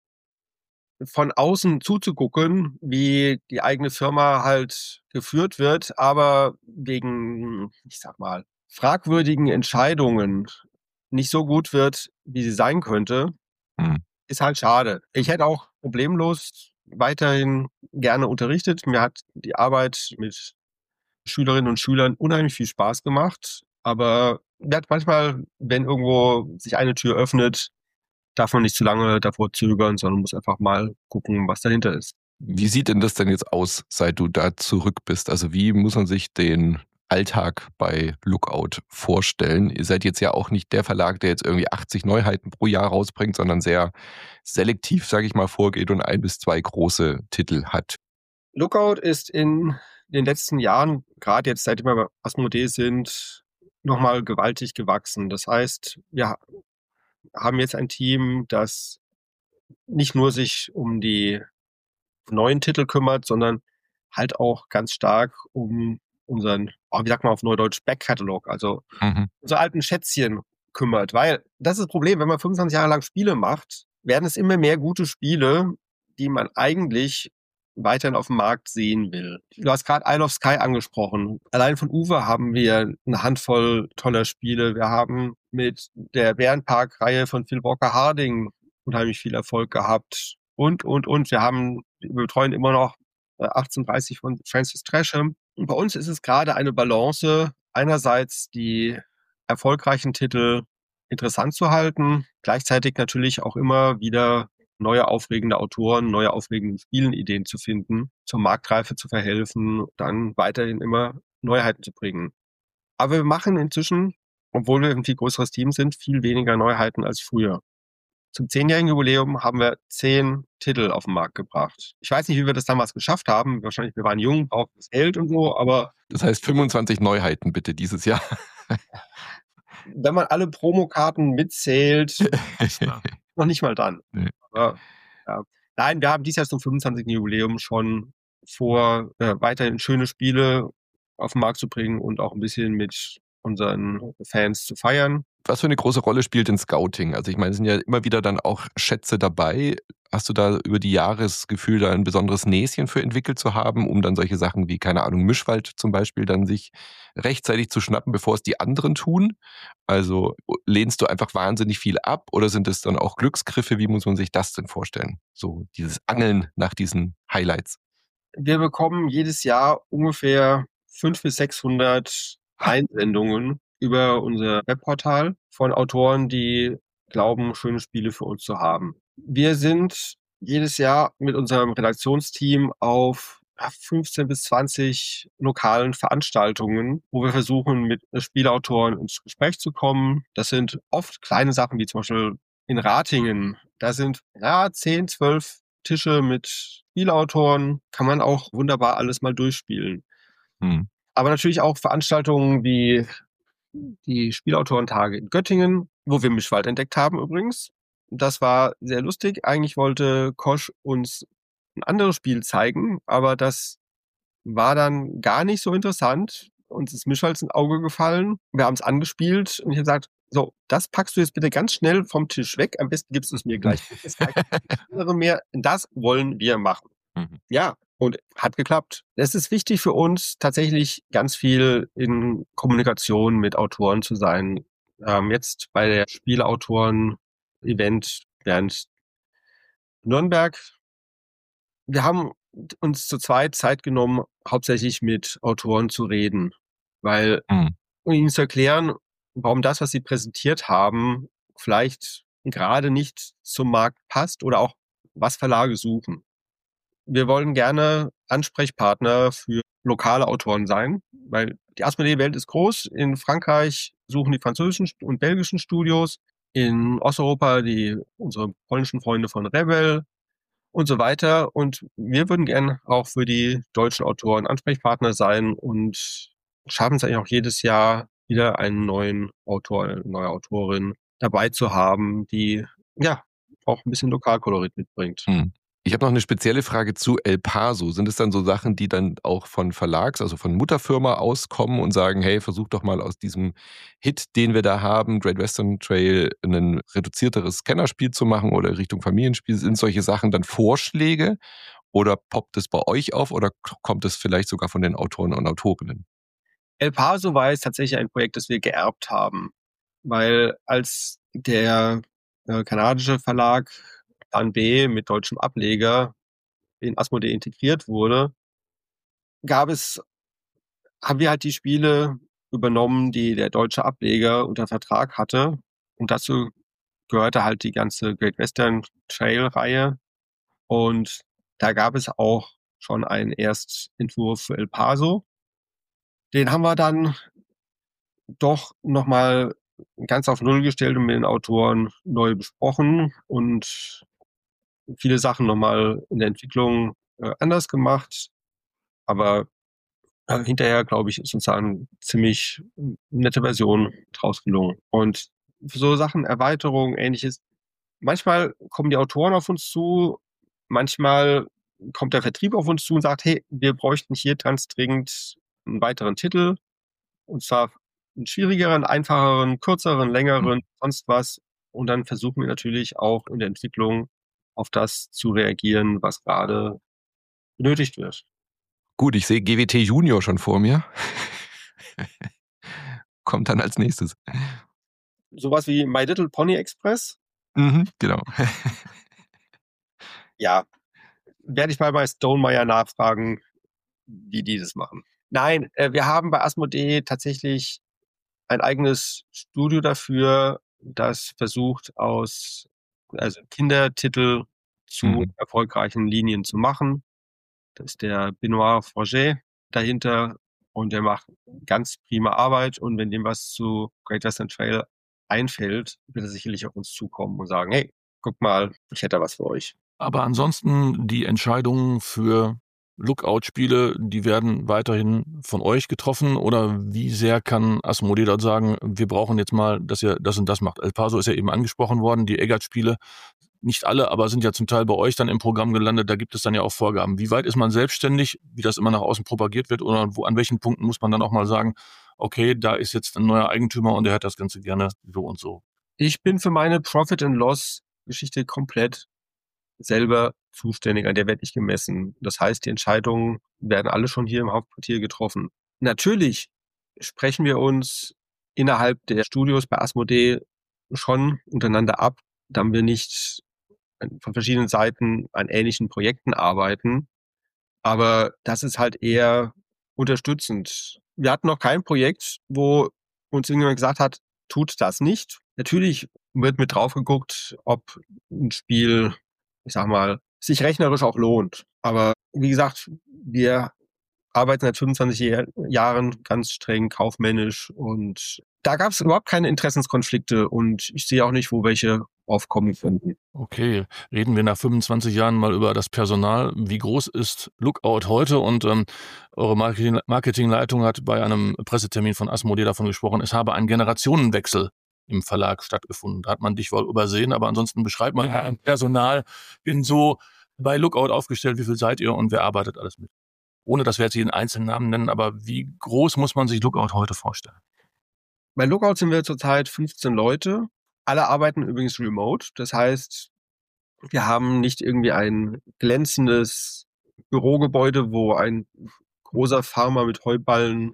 Von außen zuzugucken, wie die eigene Firma halt geführt wird, aber wegen, ich sag mal, fragwürdigen Entscheidungen nicht so gut wird, wie sie sein könnte, ist halt schade. Ich hätte auch problemlos weiterhin gerne unterrichtet. Mir hat die Arbeit mit Schülerinnen und Schülern unheimlich viel Spaß gemacht, aber Manchmal, wenn irgendwo sich eine Tür öffnet, darf man nicht zu lange davor zögern, sondern muss einfach mal gucken, was dahinter ist. Wie sieht denn das denn jetzt aus, seit du da zurück bist? Also wie muss man sich den Alltag bei Lookout vorstellen? Ihr seid jetzt ja auch nicht der Verlag, der jetzt irgendwie 80 Neuheiten pro Jahr rausbringt, sondern sehr selektiv, sage ich mal, vorgeht und 1 bis 2 große Titel hat. Lookout ist in den letzten Jahren, gerade jetzt seitdem wir bei Asmodee sind, nochmal gewaltig gewachsen. Das heißt, wir haben jetzt ein Team, das nicht nur sich um die neuen Titel kümmert, sondern halt auch ganz stark um unseren, wie sagt man auf Neudeutsch, Backkatalog, also unsere alten Schätzchen kümmert. Weil das ist das Problem, wenn man 25 Jahre lang Spiele macht, werden es immer mehr gute Spiele, die man eigentlich weiterhin auf dem Markt sehen will. Du hast gerade Isle of Skye angesprochen. Allein von Uwe haben wir eine Handvoll toller Spiele. Wir haben mit der Bärenpark-Reihe von Phil Walker Harding unheimlich viel Erfolg gehabt. Und. Wir betreuen immer noch 1830 von Francis Tresham. Und bei uns ist es gerade eine Balance, einerseits die erfolgreichen Titel interessant zu halten, gleichzeitig natürlich auch immer wieder neue aufregende Autoren, neue aufregende Spielenideen zu finden, zur Marktreife zu verhelfen, dann weiterhin immer Neuheiten zu bringen. Aber wir machen inzwischen, obwohl wir ein viel größeres Team sind, viel weniger Neuheiten als früher. Zum 10-jährigen Jubiläum haben wir 10 Titel auf den Markt gebracht. Ich weiß nicht, wie wir das damals geschafft haben. Wahrscheinlich, wir waren jung, brauchten das Geld und so, aber... Das heißt 25 Neuheiten bitte dieses Jahr. Wenn man alle Promokarten mitzählt, noch nicht mal dann. Nee. Aber, ja. Nein, wir haben dieses Jahr zum 25. Jubiläum schon vor, weiterhin schöne Spiele auf den Markt zu bringen und auch ein bisschen mit unseren Fans zu feiern. Was für eine große Rolle spielt denn Scouting? Also ich meine, es sind ja immer wieder dann auch Schätze dabei. Hast du da über die Jahre das Gefühl, da ein besonderes Näschen für entwickelt zu haben, um dann solche Sachen wie, keine Ahnung, Mischwald zum Beispiel, dann sich rechtzeitig zu schnappen, bevor es die anderen tun? Also lehnst du einfach wahnsinnig viel ab oder sind es dann auch Glücksgriffe? Wie muss man sich das denn vorstellen? So dieses Angeln nach diesen Highlights. Wir bekommen jedes Jahr ungefähr 500 bis 600 Einsendungen über unser Webportal von Autoren, die glauben, schöne Spiele für uns zu haben. Wir sind jedes Jahr mit unserem Redaktionsteam auf 15 bis 20 lokalen Veranstaltungen, wo wir versuchen, mit Spielautoren ins Gespräch zu kommen. Das sind oft kleine Sachen, wie zum Beispiel in Ratingen. Da sind 10, 12 Tische mit Spielautoren, kann man auch wunderbar alles mal durchspielen. Aber natürlich auch Veranstaltungen wie die Spielautorentage in Göttingen, wo wir Mischwald entdeckt haben übrigens. Das war sehr lustig. Eigentlich wollte Kosch uns ein anderes Spiel zeigen, aber das war dann gar nicht so interessant. Uns ist Mischwald ins Auge gefallen. Wir haben es angespielt und ich habe gesagt, so, das packst du jetzt bitte ganz schnell vom Tisch weg. Am besten gibst du es mir gleich. Das wollen wir machen. Ja, und hat geklappt. Es ist wichtig für uns, tatsächlich ganz viel in Kommunikation mit Autoren zu sein. Jetzt bei der Spielautoren-Event während Nürnberg. Wir haben uns zu zweit Zeit genommen, hauptsächlich mit Autoren zu reden, weil um ihnen zu erklären, warum das, was sie präsentiert haben, vielleicht gerade nicht zum Markt passt oder auch was Verlage suchen. Wir wollen gerne Ansprechpartner für lokale Autoren sein, weil die Asmodee-Welt ist groß. In Frankreich suchen die französischen und belgischen Studios, in Osteuropa unsere polnischen Freunde von Rebel und so weiter. Und wir würden gerne auch für die deutschen Autoren Ansprechpartner sein und schaffen es eigentlich auch jedes Jahr wieder einen neuen Autor, eine neue Autorin dabei zu haben, die ja auch ein bisschen Lokalkolorit mitbringt. Ich habe noch eine spezielle Frage zu El Paso. Sind es dann so Sachen, die dann auch von also von Mutterfirma auskommen und sagen, hey, versuch doch mal aus diesem Hit, den wir da haben, Great Western Trail, ein reduzierteres Kennerspiel zu machen oder Richtung Familienspiel? Sind solche Sachen dann Vorschläge oder poppt es bei euch auf oder kommt es vielleicht sogar von den Autoren und Autorinnen? El Paso war jetzt tatsächlich ein Projekt, das wir geerbt haben, weil als der kanadische Verlag Plan B mit deutschem Ableger in Asmodee integriert wurde, haben wir halt die Spiele übernommen, die der deutsche Ableger unter Vertrag hatte. Und dazu gehörte halt die ganze Great Western Trail-Reihe. Und da gab es auch schon einen Erstentwurf für El Paso. Den haben wir dann doch nochmal ganz auf Null gestellt und mit den Autoren neu besprochen und viele Sachen nochmal in der Entwicklung anders gemacht. Aber hinterher, glaube ich, ist uns da eine ziemlich nette Version draus gelungen. Und für so Sachen, Erweiterungen, Ähnliches, manchmal kommen die Autoren auf uns zu, manchmal kommt der Vertrieb auf uns zu und sagt, hey, wir bräuchten hier ganz dringend einen weiteren Titel. Und zwar einen schwierigeren, einfacheren, kürzeren, längeren, sonst was. Und dann versuchen wir natürlich auch in der Entwicklung auf das zu reagieren, was gerade benötigt wird. Gut, ich sehe GWT Junior schon vor mir. Kommt dann als nächstes. Sowas wie My Little Pony Express? Genau. Ja, werde ich mal bei Stonemaier nachfragen, wie die das machen. Nein, wir haben bei Asmodee tatsächlich ein eigenes Studio dafür, das versucht, also Kindertitel zu erfolgreichen Linien zu machen. Das ist der Benoit Forget dahinter und der macht ganz prima Arbeit. Und wenn dem was zu Great Western Trail einfällt, wird er sicherlich auf uns zukommen und sagen, hey, guck mal, ich hätte da was für euch. Aber ansonsten die Entscheidungen für Lookout-Spiele, die werden weiterhin von euch getroffen, oder wie sehr kann Asmodee dort sagen, wir brauchen jetzt mal, dass ihr das und das macht? El Paso ist ja eben angesprochen worden, die Eggert-Spiele, nicht alle, aber sind ja zum Teil bei euch dann im Programm gelandet, da gibt es dann ja auch Vorgaben. Wie weit ist man selbstständig, wie das immer nach außen propagiert wird, oder an welchen Punkten muss man dann auch mal sagen, okay, da ist jetzt ein neuer Eigentümer und der hat das Ganze gerne so und so? Ich bin für meine Profit-and-Loss-Geschichte komplett selber zuständig, an der werde ich gemessen. Das heißt, die Entscheidungen werden alle schon hier im Hauptquartier getroffen. Natürlich sprechen wir uns innerhalb der Studios bei Asmodee schon untereinander ab, damit wir nicht von verschiedenen Seiten an ähnlichen Projekten arbeiten. Aber das ist halt eher unterstützend. Wir hatten noch kein Projekt, wo uns irgendjemand gesagt hat, tut das nicht. Natürlich wird mit drauf geguckt, ob ein Spiel, ich sag mal, sich rechnerisch auch lohnt. Aber wie gesagt, wir arbeiten seit 25 Jahren ganz streng kaufmännisch und da gab es überhaupt keine Interessenskonflikte und ich sehe auch nicht, wo welche aufkommen könnten. Okay, reden wir nach 25 Jahren mal über das Personal. Wie groß ist Lookout heute? Und eure Marketingleitung hat bei einem Pressetermin von Asmodee davon gesprochen, es habe einen Generationenwechsel im Verlag stattgefunden. Da hat man dich wohl übersehen, aber ansonsten beschreibt man Personal. Bin so bei Lookout aufgestellt, wie viel seid ihr und wer arbeitet alles mit? Ohne, dass wir jetzt jeden einzelnen Namen nennen, aber wie groß muss man sich Lookout heute vorstellen? Bei Lookout sind wir zurzeit 15 Leute. Alle arbeiten übrigens remote. Das heißt, wir haben nicht irgendwie ein glänzendes Bürogebäude, wo ein großer Farmer mit Heuballen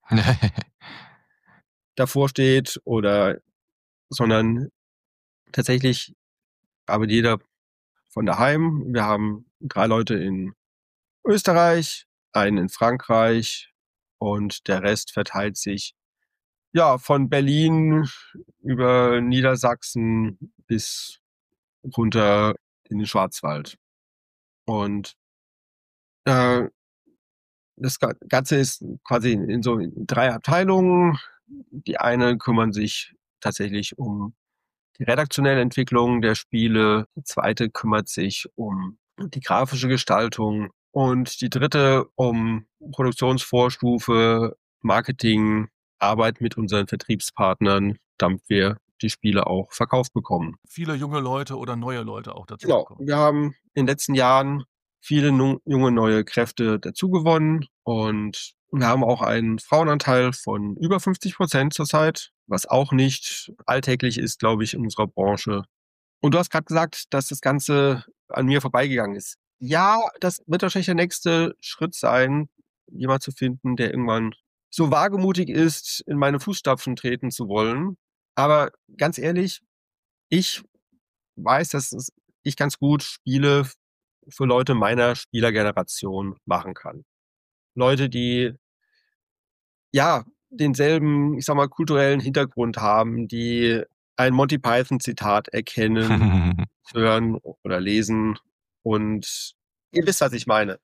davor steht sondern tatsächlich arbeitet jeder von daheim. Wir haben 3 Leute in Österreich, einen in Frankreich und der Rest verteilt sich ja von Berlin über Niedersachsen bis runter in den Schwarzwald. Und das Ganze ist quasi in so 3 Abteilungen. Die eine kümmern sich tatsächlich um die redaktionelle Entwicklung der Spiele. Die zweite kümmert sich um die grafische Gestaltung. Und die dritte um Produktionsvorstufe, Marketing, Arbeit mit unseren Vertriebspartnern, damit wir die Spiele auch verkauft bekommen. Viele junge Leute oder neue Leute auch dazu Genau. bekommen. Wir haben in den letzten Jahren viele junge neue Kräfte dazugewonnen und wir haben auch einen Frauenanteil von über 50% zurzeit, was auch nicht alltäglich ist, glaube ich, in unserer Branche. Und du hast gerade gesagt, dass das Ganze an mir vorbeigegangen ist. Ja, das wird wahrscheinlich der nächste Schritt sein, jemand zu finden, der irgendwann so wagemutig ist, in meine Fußstapfen treten zu wollen. Aber ganz ehrlich, ich weiß, dass ich ganz gut Spiele für Leute meiner Spielergeneration machen kann. Leute, die ja denselben, ich sag mal, kulturellen Hintergrund haben, die ein Monty Python-Zitat erkennen, hören oder lesen. Und ihr wisst, was ich meine.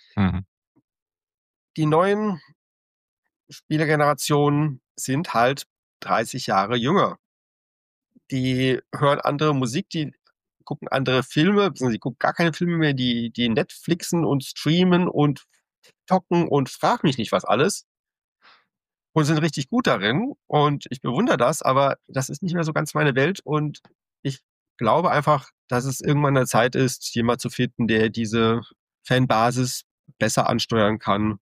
Die neuen Spielergenerationen sind halt 30 Jahre jünger. Die hören andere Musik, die gucken andere Filme, beziehungsweise die gucken gar keine Filme mehr, die Netflixen und streamen und TikToken und frag mich nicht was alles und sind richtig gut darin und ich bewundere das, aber das ist nicht mehr so ganz meine Welt und ich glaube einfach, dass es irgendwann eine Zeit ist, jemand zu finden, der diese Fanbasis besser ansteuern kann,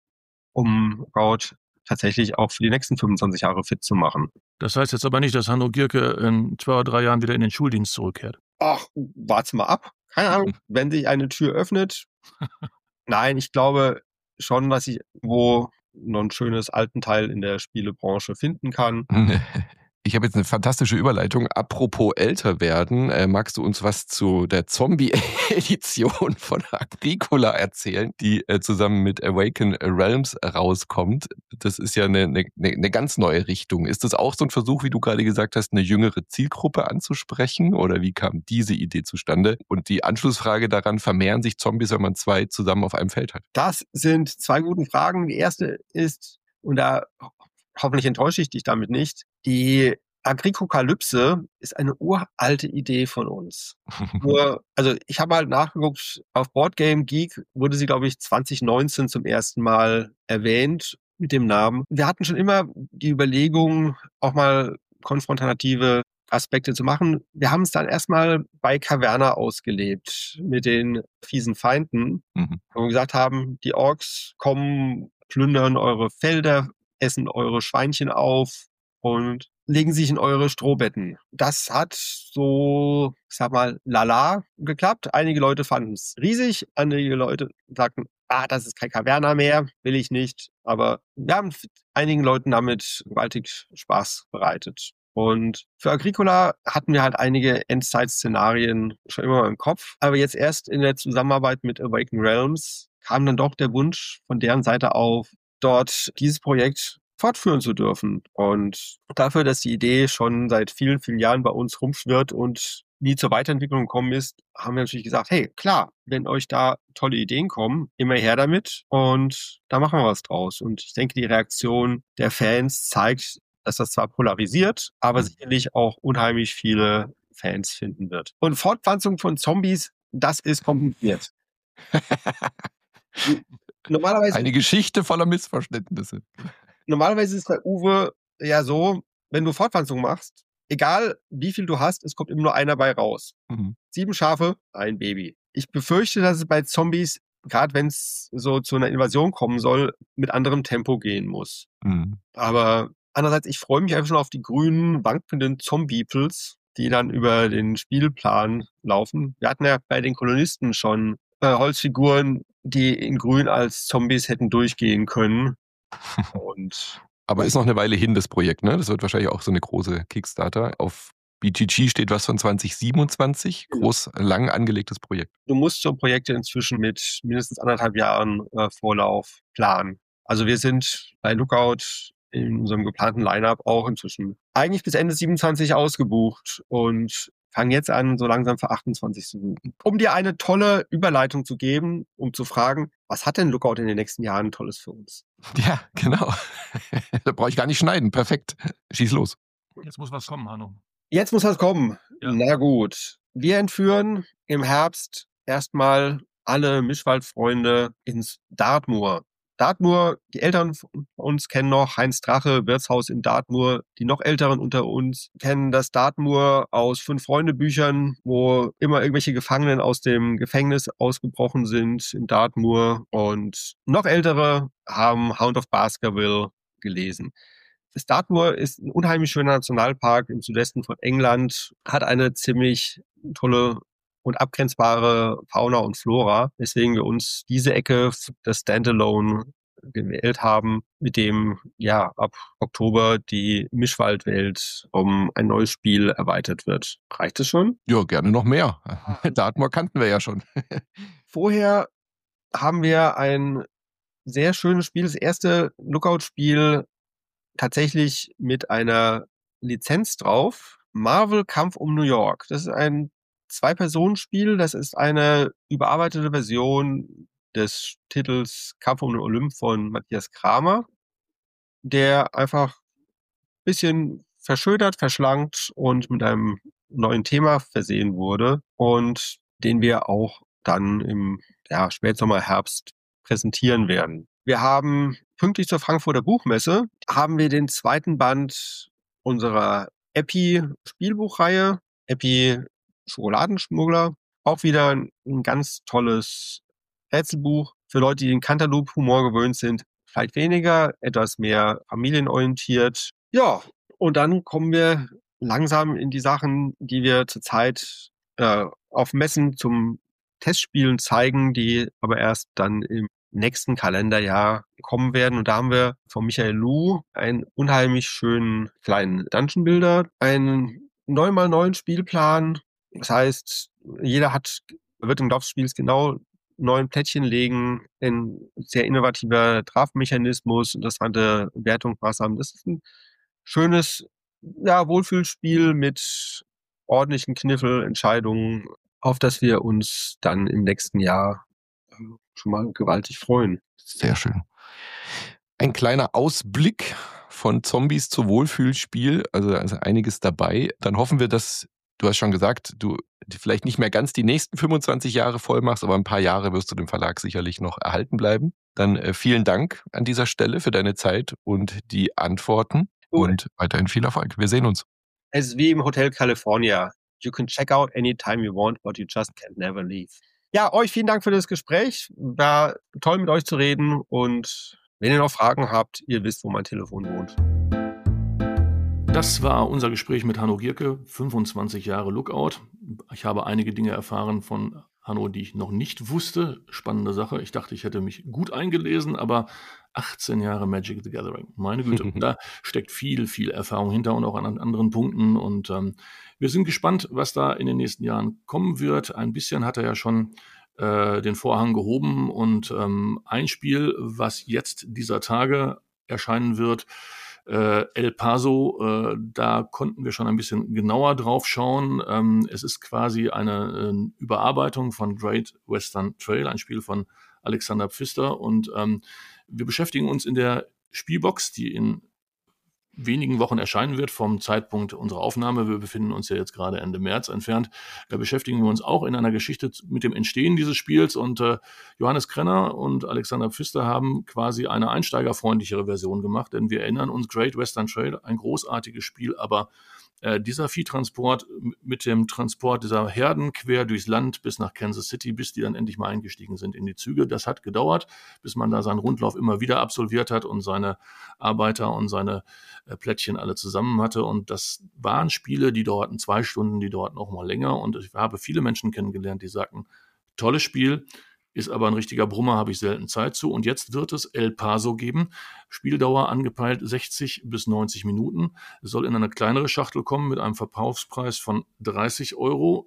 um Gaut tatsächlich auch für die nächsten 25 Jahre fit zu machen. Das heißt jetzt aber nicht, dass Hanno Gierke in 2 oder 3 Jahren wieder in den Schuldienst zurückkehrt. Ach, warte mal ab. Keine Ahnung, wenn sich eine Tür öffnet. Nein, ich glaube schon, dass ich wo noch ein schönes Altenteil in der Spielebranche finden kann. Ich habe jetzt eine fantastische Überleitung. Apropos älter werden, magst du uns was zu der Zombie-Edition von Agricola erzählen, die zusammen mit Awaken Realms rauskommt? Das ist ja eine ganz neue Richtung. Ist das auch so ein Versuch, wie du gerade gesagt hast, eine jüngere Zielgruppe anzusprechen? Oder wie kam diese Idee zustande? Und die Anschlussfrage daran, vermehren sich Zombies, wenn man 2 zusammen auf einem Feld hat? Das sind 2 gute Fragen. Die erste ist, und da hoffentlich enttäusche ich dich damit nicht, die Agrikokalypse ist eine uralte Idee von uns. Also ich habe halt nachgeguckt, auf Boardgame Geek wurde sie, glaube ich, 2019 zum ersten Mal erwähnt mit dem Namen. Wir hatten schon immer die Überlegung, auch mal konfrontative Aspekte zu machen. Wir haben es dann erstmal bei Caverna ausgelebt mit den fiesen Feinden, wo wir gesagt haben, die Orks kommen, plündern eure Felder, essen eure Schweinchen auf und legen sich in eure Strohbetten. Das hat so, ich sag mal, lala geklappt. Einige Leute fanden es riesig, einige Leute sagten, das ist kein Caverna mehr, will ich nicht. Aber wir haben einigen Leuten damit gewaltig Spaß bereitet. Und für Agricola hatten wir halt einige Endzeit-Szenarien schon immer im Kopf. Aber jetzt erst in der Zusammenarbeit mit Awaken Realms kam dann doch der Wunsch von deren Seite auf, dort dieses Projekt fortführen zu dürfen. Und dafür, dass die Idee schon seit vielen, vielen Jahren bei uns rumschwirrt und nie zur Weiterentwicklung gekommen ist, haben wir natürlich gesagt, hey, klar, wenn euch da tolle Ideen kommen, immer her damit und da machen wir was draus. Und ich denke, die Reaktion der Fans zeigt, dass das zwar polarisiert, aber sicherlich auch unheimlich viele Fans finden wird. Und Fortpflanzung von Zombies, das ist kompliziert. Normalerweise eine Geschichte voller Missverständnisse. Normalerweise ist bei Uwe ja so, wenn du Fortpflanzung machst, egal wie viel du hast, es kommt immer nur einer bei raus. 7 Schafe, ein Baby. Ich befürchte, dass es bei Zombies, gerade wenn es so zu einer Invasion kommen soll, mit anderem Tempo gehen muss. Aber andererseits, ich freue mich einfach schon auf die grünen, wankenden Zombie-Pils, die dann über den Spielplan laufen. Wir hatten ja bei den Kolonisten schon Holzfiguren, die in grün als Zombies hätten durchgehen können. Aber ist noch eine Weile hin, das Projekt, ne? Das wird wahrscheinlich auch so eine große Kickstarter. Auf BGG steht was von 2027. Groß, lang angelegtes Projekt. Du musst so Projekte inzwischen mit mindestens 1,5 Jahren Vorlauf planen. Also wir sind bei Lookout in unserem geplanten Line-Up auch inzwischen eigentlich bis Ende 27 ausgebucht und fangen jetzt an, so langsam für 28 zu suchen. Um dir eine tolle Überleitung zu geben, um zu fragen, was hat denn Lookout in den nächsten Jahren Tolles für uns? Ja, genau. Da brauche ich gar nicht schneiden. Perfekt. Schieß los. Jetzt muss was kommen, Hanno. Jetzt muss was kommen. Ja. Na gut. Wir entführen im Herbst erstmal alle Mischwaldfreunde ins Dartmoor. Dartmoor, die Älteren von uns kennen noch Heinz Drache, Wirtshaus in Dartmoor. Die noch Älteren unter uns kennen das Dartmoor aus 5-Freunde-Büchern, wo immer irgendwelche Gefangenen aus dem Gefängnis ausgebrochen sind in Dartmoor. Und noch Ältere haben Hound of Baskerville gelesen. Das Dartmoor ist ein unheimlich schöner Nationalpark im Südwesten von England, hat eine ziemlich tolle und abgrenzbare Fauna und Flora, weswegen wir uns diese Ecke des Standalone gewählt haben, mit dem ja ab Oktober die Mischwaldwelt um ein neues Spiel erweitert wird. Reicht es schon? Ja, gerne noch mehr. Dartmoor kannten wir ja schon. Vorher haben wir ein sehr schönes Spiel, das erste Lookout-Spiel tatsächlich mit einer Lizenz drauf. Marvel Kampf um New York. Das ist ein Zwei-Personen-Spiel. Das ist eine überarbeitete Version des Titels Kampf um den Olymp von Matthias Kramer, der einfach ein bisschen verschönert, verschlankt und mit einem neuen Thema versehen wurde und den wir auch dann im Spätsommer, Herbst präsentieren werden. Wir haben pünktlich zur Frankfurter Buchmesse haben wir den zweiten Band unserer Epi-Spielbuchreihe, Epi Schokoladenschmuggler. Auch wieder ein ganz tolles Rätselbuch für Leute, die den Cantaloupe-Humor gewöhnt sind. Vielleicht weniger, etwas mehr familienorientiert. Ja, und dann kommen wir langsam in die Sachen, die wir zurzeit auf Messen zum Testspielen zeigen, die aber erst dann im nächsten Kalenderjahr kommen werden. Und da haben wir von Michael Lu einen unheimlich schönen kleinen Dungeon Builder, einen 9x9 Spielplan. Das heißt, jeder wird im Laufe des Spiels genau 9 Plättchen legen, ein sehr innovativer Draftmechanismus, interessante Wertungsmaßnahmen. Das ist ein schönes Wohlfühlspiel mit ordentlichen Kniffelentscheidungen, auf das wir uns dann im nächsten Jahr schon mal gewaltig freuen. Sehr schön. Ein kleiner Ausblick von Zombies zu Wohlfühlspiel, also einiges dabei. Dann hoffen wir, dass, du hast schon gesagt, du vielleicht nicht mehr ganz die nächsten 25 Jahre voll machst, aber ein paar Jahre wirst du dem Verlag sicherlich noch erhalten bleiben. Dann vielen Dank an dieser Stelle für deine Zeit und die Antworten und weiterhin viel Erfolg. Wir sehen uns. Es ist wie im Hotel California. You can check out anytime you want, but you just can't never leave. Ja, euch vielen Dank für das Gespräch. War toll mit euch zu reden und wenn ihr noch Fragen habt, ihr wisst, wo mein Telefon wohnt. Das war unser Gespräch mit Hanno Gierke, 25 Jahre Lookout. Ich habe einige Dinge erfahren von Hanno, die ich noch nicht wusste. Spannende Sache. Ich dachte, ich hätte mich gut eingelesen, aber 18 Jahre Magic the Gathering. Meine Güte, da steckt viel, viel Erfahrung hinter und auch an anderen Punkten. Und wir sind gespannt, was da in den nächsten Jahren kommen wird. Ein bisschen hat er ja schon den Vorhang gehoben und ein Spiel, was jetzt dieser Tage erscheinen wird, El Paso, da konnten wir schon ein bisschen genauer drauf schauen. Es ist quasi eine Überarbeitung von Great Western Trail, ein Spiel von Alexander Pfister. Und wir beschäftigen uns in der Spielbox, die in wenigen Wochen erscheinen wird vom Zeitpunkt unserer Aufnahme. Wir befinden uns ja jetzt gerade Ende März entfernt. Da beschäftigen wir uns auch in einer Geschichte mit dem Entstehen dieses Spiels und Johannes Krenner und Alexander Pfister haben quasi eine einsteigerfreundlichere Version gemacht, denn wir erinnern uns, Great Western Trail, ein großartiges Spiel, aber dieser Viehtransport mit dem Transport dieser Herden quer durchs Land bis nach Kansas City, bis die dann endlich mal eingestiegen sind in die Züge, das hat gedauert, bis man da seinen Rundlauf immer wieder absolviert hat und seine Arbeiter und seine Plättchen alle zusammen hatte. Und das waren Spiele, die dauerten 2 Stunden, die dauerten auch mal länger. Und ich habe viele Menschen kennengelernt, die sagten, tolles Spiel, ist aber ein richtiger Brummer, habe ich selten Zeit zu. Und jetzt wird es El Paso geben. Spieldauer angepeilt 60 bis 90 Minuten. Es soll in eine kleinere Schachtel kommen mit einem Verkaufspreis von 30 €,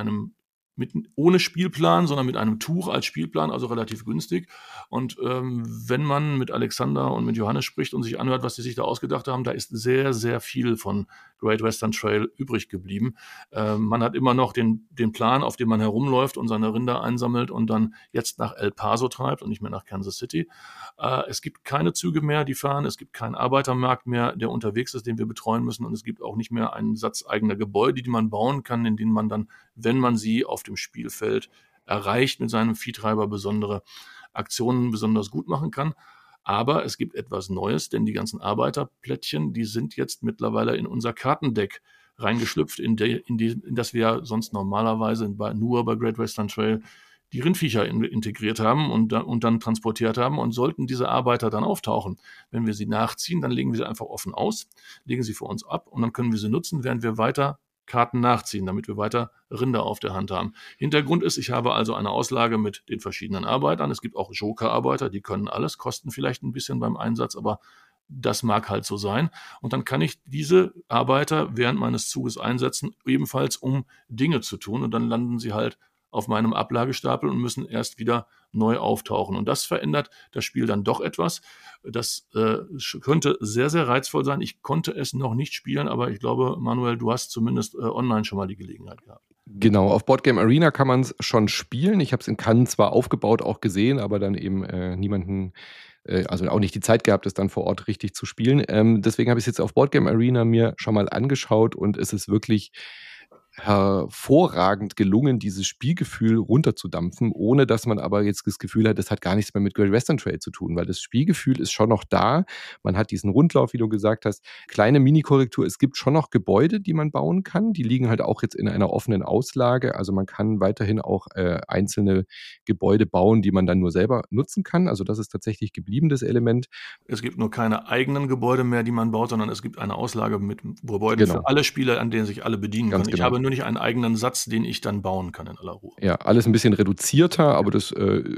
ohne Spielplan, sondern mit einem Tuch als Spielplan, also relativ günstig. Und wenn man mit Alexander und mit Johannes spricht und sich anhört, was sie sich da ausgedacht haben, da ist sehr, sehr viel von Great Western Trail übrig geblieben. Man hat immer noch den Plan, auf dem man herumläuft und seine Rinder einsammelt und dann jetzt nach El Paso treibt und nicht mehr nach Kansas City. Es gibt keine Züge mehr, die fahren. Es gibt keinen Arbeitermarkt mehr, der unterwegs ist, den wir betreuen müssen. Und es gibt auch nicht mehr einen Satz eigener Gebäude, die man bauen kann, in denen man dann, wenn man sie auf dem Spielfeld erreicht, mit seinem Viehtreiber besondere Aktionen besonders gut machen kann. Aber es gibt etwas Neues, denn die ganzen Arbeiterplättchen, die sind jetzt mittlerweile in unser Kartendeck reingeschlüpft, in das wir sonst normalerweise nur bei Great Western Trail die Rindviecher integriert haben und dann transportiert haben. Und sollten diese Arbeiter dann auftauchen, wenn wir sie nachziehen, dann legen wir sie einfach offen aus, legen sie für uns ab und dann können wir sie nutzen, während wir weiter Karten nachziehen, damit wir weiter Rinder auf der Hand haben. Hintergrund ist, ich habe also eine Auslage mit den verschiedenen Arbeitern. Es gibt auch Joker-Arbeiter, die können alles, kosten vielleicht ein bisschen beim Einsatz, aber das mag halt so sein. Und dann kann ich diese Arbeiter während meines Zuges einsetzen, ebenfalls um Dinge zu tun. Und dann landen sie halt auf meinem Ablagestapel und müssen erst wieder neu auftauchen. Und das verändert das Spiel dann doch etwas. Das könnte sehr, sehr reizvoll sein. Ich konnte es noch nicht spielen, aber ich glaube, Manuel, du hast zumindest online schon mal die Gelegenheit gehabt. Genau, auf Boardgame Arena kann man es schon spielen. Ich habe es in Cannes zwar aufgebaut, auch gesehen, aber dann eben niemanden, also auch nicht die Zeit gehabt, es dann vor Ort richtig zu spielen. Deswegen habe ich es jetzt auf Boardgame Arena mir schon mal angeschaut und es ist wirklich hervorragend gelungen, dieses Spielgefühl runterzudampfen, ohne dass man aber jetzt das Gefühl hat, das hat gar nichts mehr mit Great Western Trail zu tun, weil das Spielgefühl ist schon noch da. Man hat diesen Rundlauf, wie du gesagt hast, kleine Mini-Korrektur. Es gibt schon noch Gebäude, die man bauen kann. Die liegen halt auch jetzt in einer offenen Auslage. Also man kann weiterhin auch einzelne Gebäude bauen, die man dann nur selber nutzen kann. Also das ist tatsächlich geblieben, das Element. Es gibt nur keine eigenen Gebäude mehr, die man baut, sondern es gibt eine Auslage mit Gebäuden für alle Spieler, an denen sich alle bedienen können. Ich habe nur nicht einen eigenen Satz, den ich dann bauen kann in aller Ruhe. Ja, alles ein bisschen reduzierter, aber das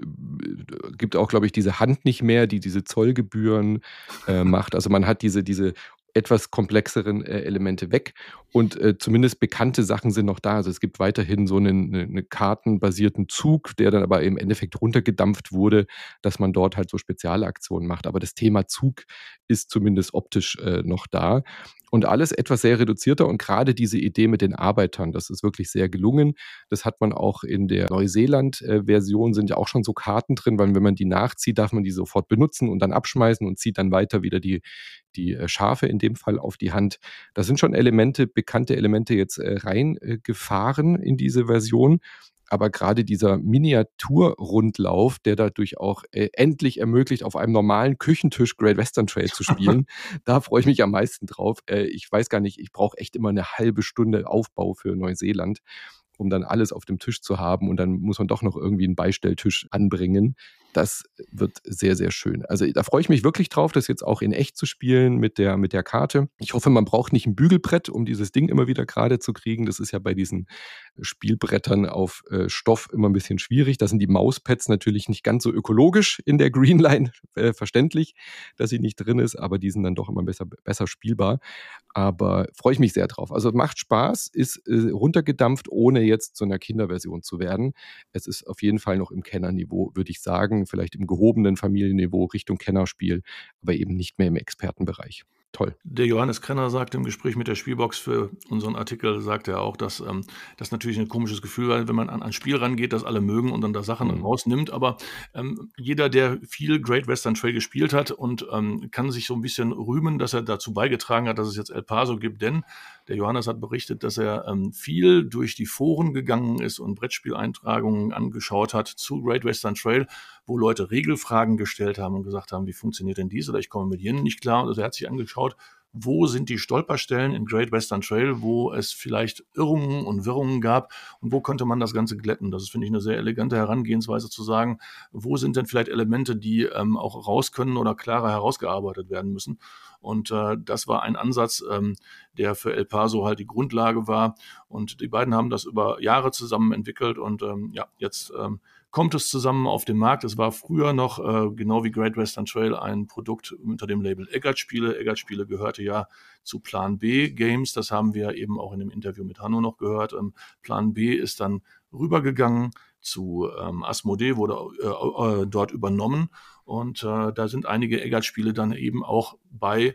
gibt auch, glaube ich, diese Hand nicht mehr, die diese Zollgebühren macht. Also man hat diese etwas komplexeren Elemente weg und zumindest bekannte Sachen sind noch da. Also es gibt weiterhin so einen kartenbasierten Zug, der dann aber im Endeffekt runtergedampft wurde, dass man dort halt so Spezialaktionen macht. Aber das Thema Zug ist zumindest optisch noch da. Und alles etwas sehr reduzierter und gerade diese Idee mit den Arbeitern, das ist wirklich sehr gelungen. Das hat man auch in der Neuseeland-Version, sind ja auch schon so Karten drin, weil wenn man die nachzieht, darf man die sofort benutzen und dann abschmeißen und zieht dann weiter wieder die Schafe in dem Fall auf die Hand. Da sind schon bekannte Elemente jetzt reingefahren in diese Version. Aber gerade dieser Miniaturrundlauf, der dadurch auch endlich ermöglicht, auf einem normalen Küchentisch Great Western Trail zu spielen, da freue ich mich am meisten drauf. Ich weiß gar nicht, ich brauche echt immer eine halbe Stunde Aufbau für Neuseeland, um dann alles auf dem Tisch zu haben und dann muss man doch noch irgendwie einen Beistelltisch anbringen. Das wird sehr, sehr schön. Also da freue ich mich wirklich drauf, das jetzt auch in echt zu spielen mit der Karte. Ich hoffe, man braucht nicht ein Bügelbrett, um dieses Ding immer wieder gerade zu kriegen. Das ist ja bei diesen Spielbrettern auf Stoff immer ein bisschen schwierig. Da sind die Mauspads natürlich nicht ganz so ökologisch in der Greenline, verständlich, dass sie nicht drin ist, aber die sind dann doch immer besser spielbar. Aber freue ich mich sehr drauf. Also macht Spaß, ist runtergedampft, ohne jetzt zu einer Kinderversion zu werden. Es ist auf jeden Fall noch im Kennerniveau, würde ich sagen, vielleicht im gehobenen Familienniveau Richtung Kennerspiel, aber eben nicht mehr im Expertenbereich. Toll. Der Johannes Krenner sagte im Gespräch mit der Spielbox für unseren Artikel, sagte er auch, dass das natürlich ein komisches Gefühl war, wenn man an ein Spiel rangeht, das alle mögen und dann da Sachen rausnimmt. Aber jeder, der viel Great Western Trail gespielt hat und kann sich so ein bisschen rühmen, dass er dazu beigetragen hat, dass es jetzt El Paso gibt. Denn der Johannes hat berichtet, dass er viel durch die Foren gegangen ist und Brettspieleintragungen angeschaut hat zu Great Western Trail, wo Leute Regelfragen gestellt haben und gesagt haben, wie funktioniert denn dies oder ich komme mit jenen nicht klar. Also er hat sich angeschaut, wo sind die Stolperstellen in Great Western Trail, wo es vielleicht Irrungen und Wirrungen gab und wo könnte man das Ganze glätten. Das ist, finde ich, eine sehr elegante Herangehensweise zu sagen, wo sind denn vielleicht Elemente, die auch raus können oder klarer herausgearbeitet werden müssen. Und das war ein Ansatz, der für El Paso halt die Grundlage war. Und die beiden haben das über Jahre zusammen entwickelt und jetzt kommt es zusammen auf den Markt. Es war früher noch, genau wie Great Western Trail, ein Produkt unter dem Label Eggert-Spiele. Eggert-Spiele gehörte ja zu Plan B Games. Das haben wir eben auch in dem Interview mit Hanno noch gehört. Plan B ist dann rübergegangen zu Asmodee, wurde dort übernommen. Und da sind einige Eggert-Spiele dann eben auch bei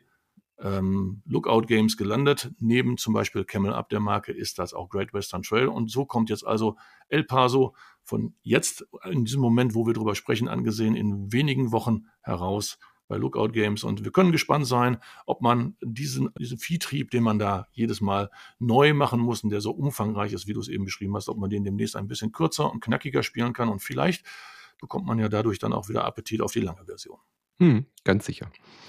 Lookout Games gelandet. Neben zum Beispiel Camel Up der Marke ist das auch Great Western Trail. Und so kommt jetzt also El Paso von jetzt, in diesem Moment, wo wir drüber sprechen, angesehen, in wenigen Wochen heraus bei Lookout Games. Und wir können gespannt sein, ob man diesen Viehtrieb, den man da jedes Mal neu machen muss und der so umfangreich ist, wie du es eben beschrieben hast, ob man den demnächst ein bisschen kürzer und knackiger spielen kann. Und vielleicht bekommt man ja dadurch dann auch wieder Appetit auf die lange Version. Ganz sicher.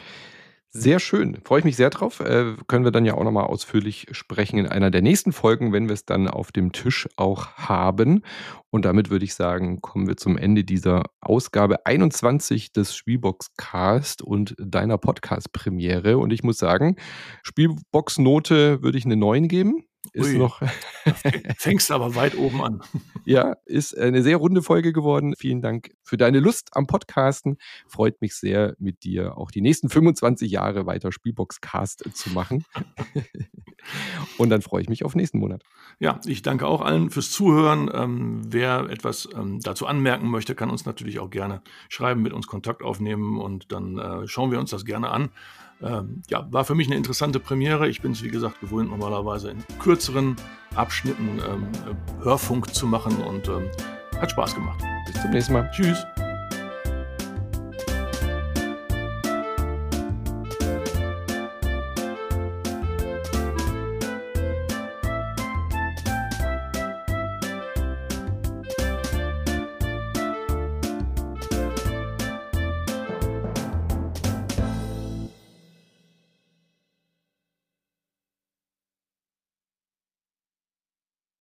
Sehr schön, freue ich mich sehr drauf. Können wir dann ja auch nochmal ausführlich sprechen in einer der nächsten Folgen, wenn wir es dann auf dem Tisch auch haben. Und damit würde ich sagen, kommen wir zum Ende dieser Ausgabe 21 des Spielbox-Cast und deiner Podcast-Premiere. Und ich muss sagen, Spielbox-Note würde ich eine 9 geben. ist Ui, noch. fängst aber weit oben an. Ja, ist eine sehr runde Folge geworden. Vielen Dank für deine Lust am Podcasten. Freut mich sehr, mit dir auch die nächsten 25 Jahre weiter Spielboxcast zu machen. Und dann freue ich mich auf nächsten Monat. Ja, ich danke auch allen fürs Zuhören. Wer etwas dazu anmerken möchte, kann uns natürlich auch gerne schreiben, mit uns Kontakt aufnehmen und dann schauen wir uns das gerne an. Ja, war für mich eine interessante Premiere. Ich bin es, wie gesagt, gewohnt, normalerweise in kürzeren Abschnitten Hörfunk zu machen und hat Spaß gemacht. Bis zum nächsten Mal. Tschüss.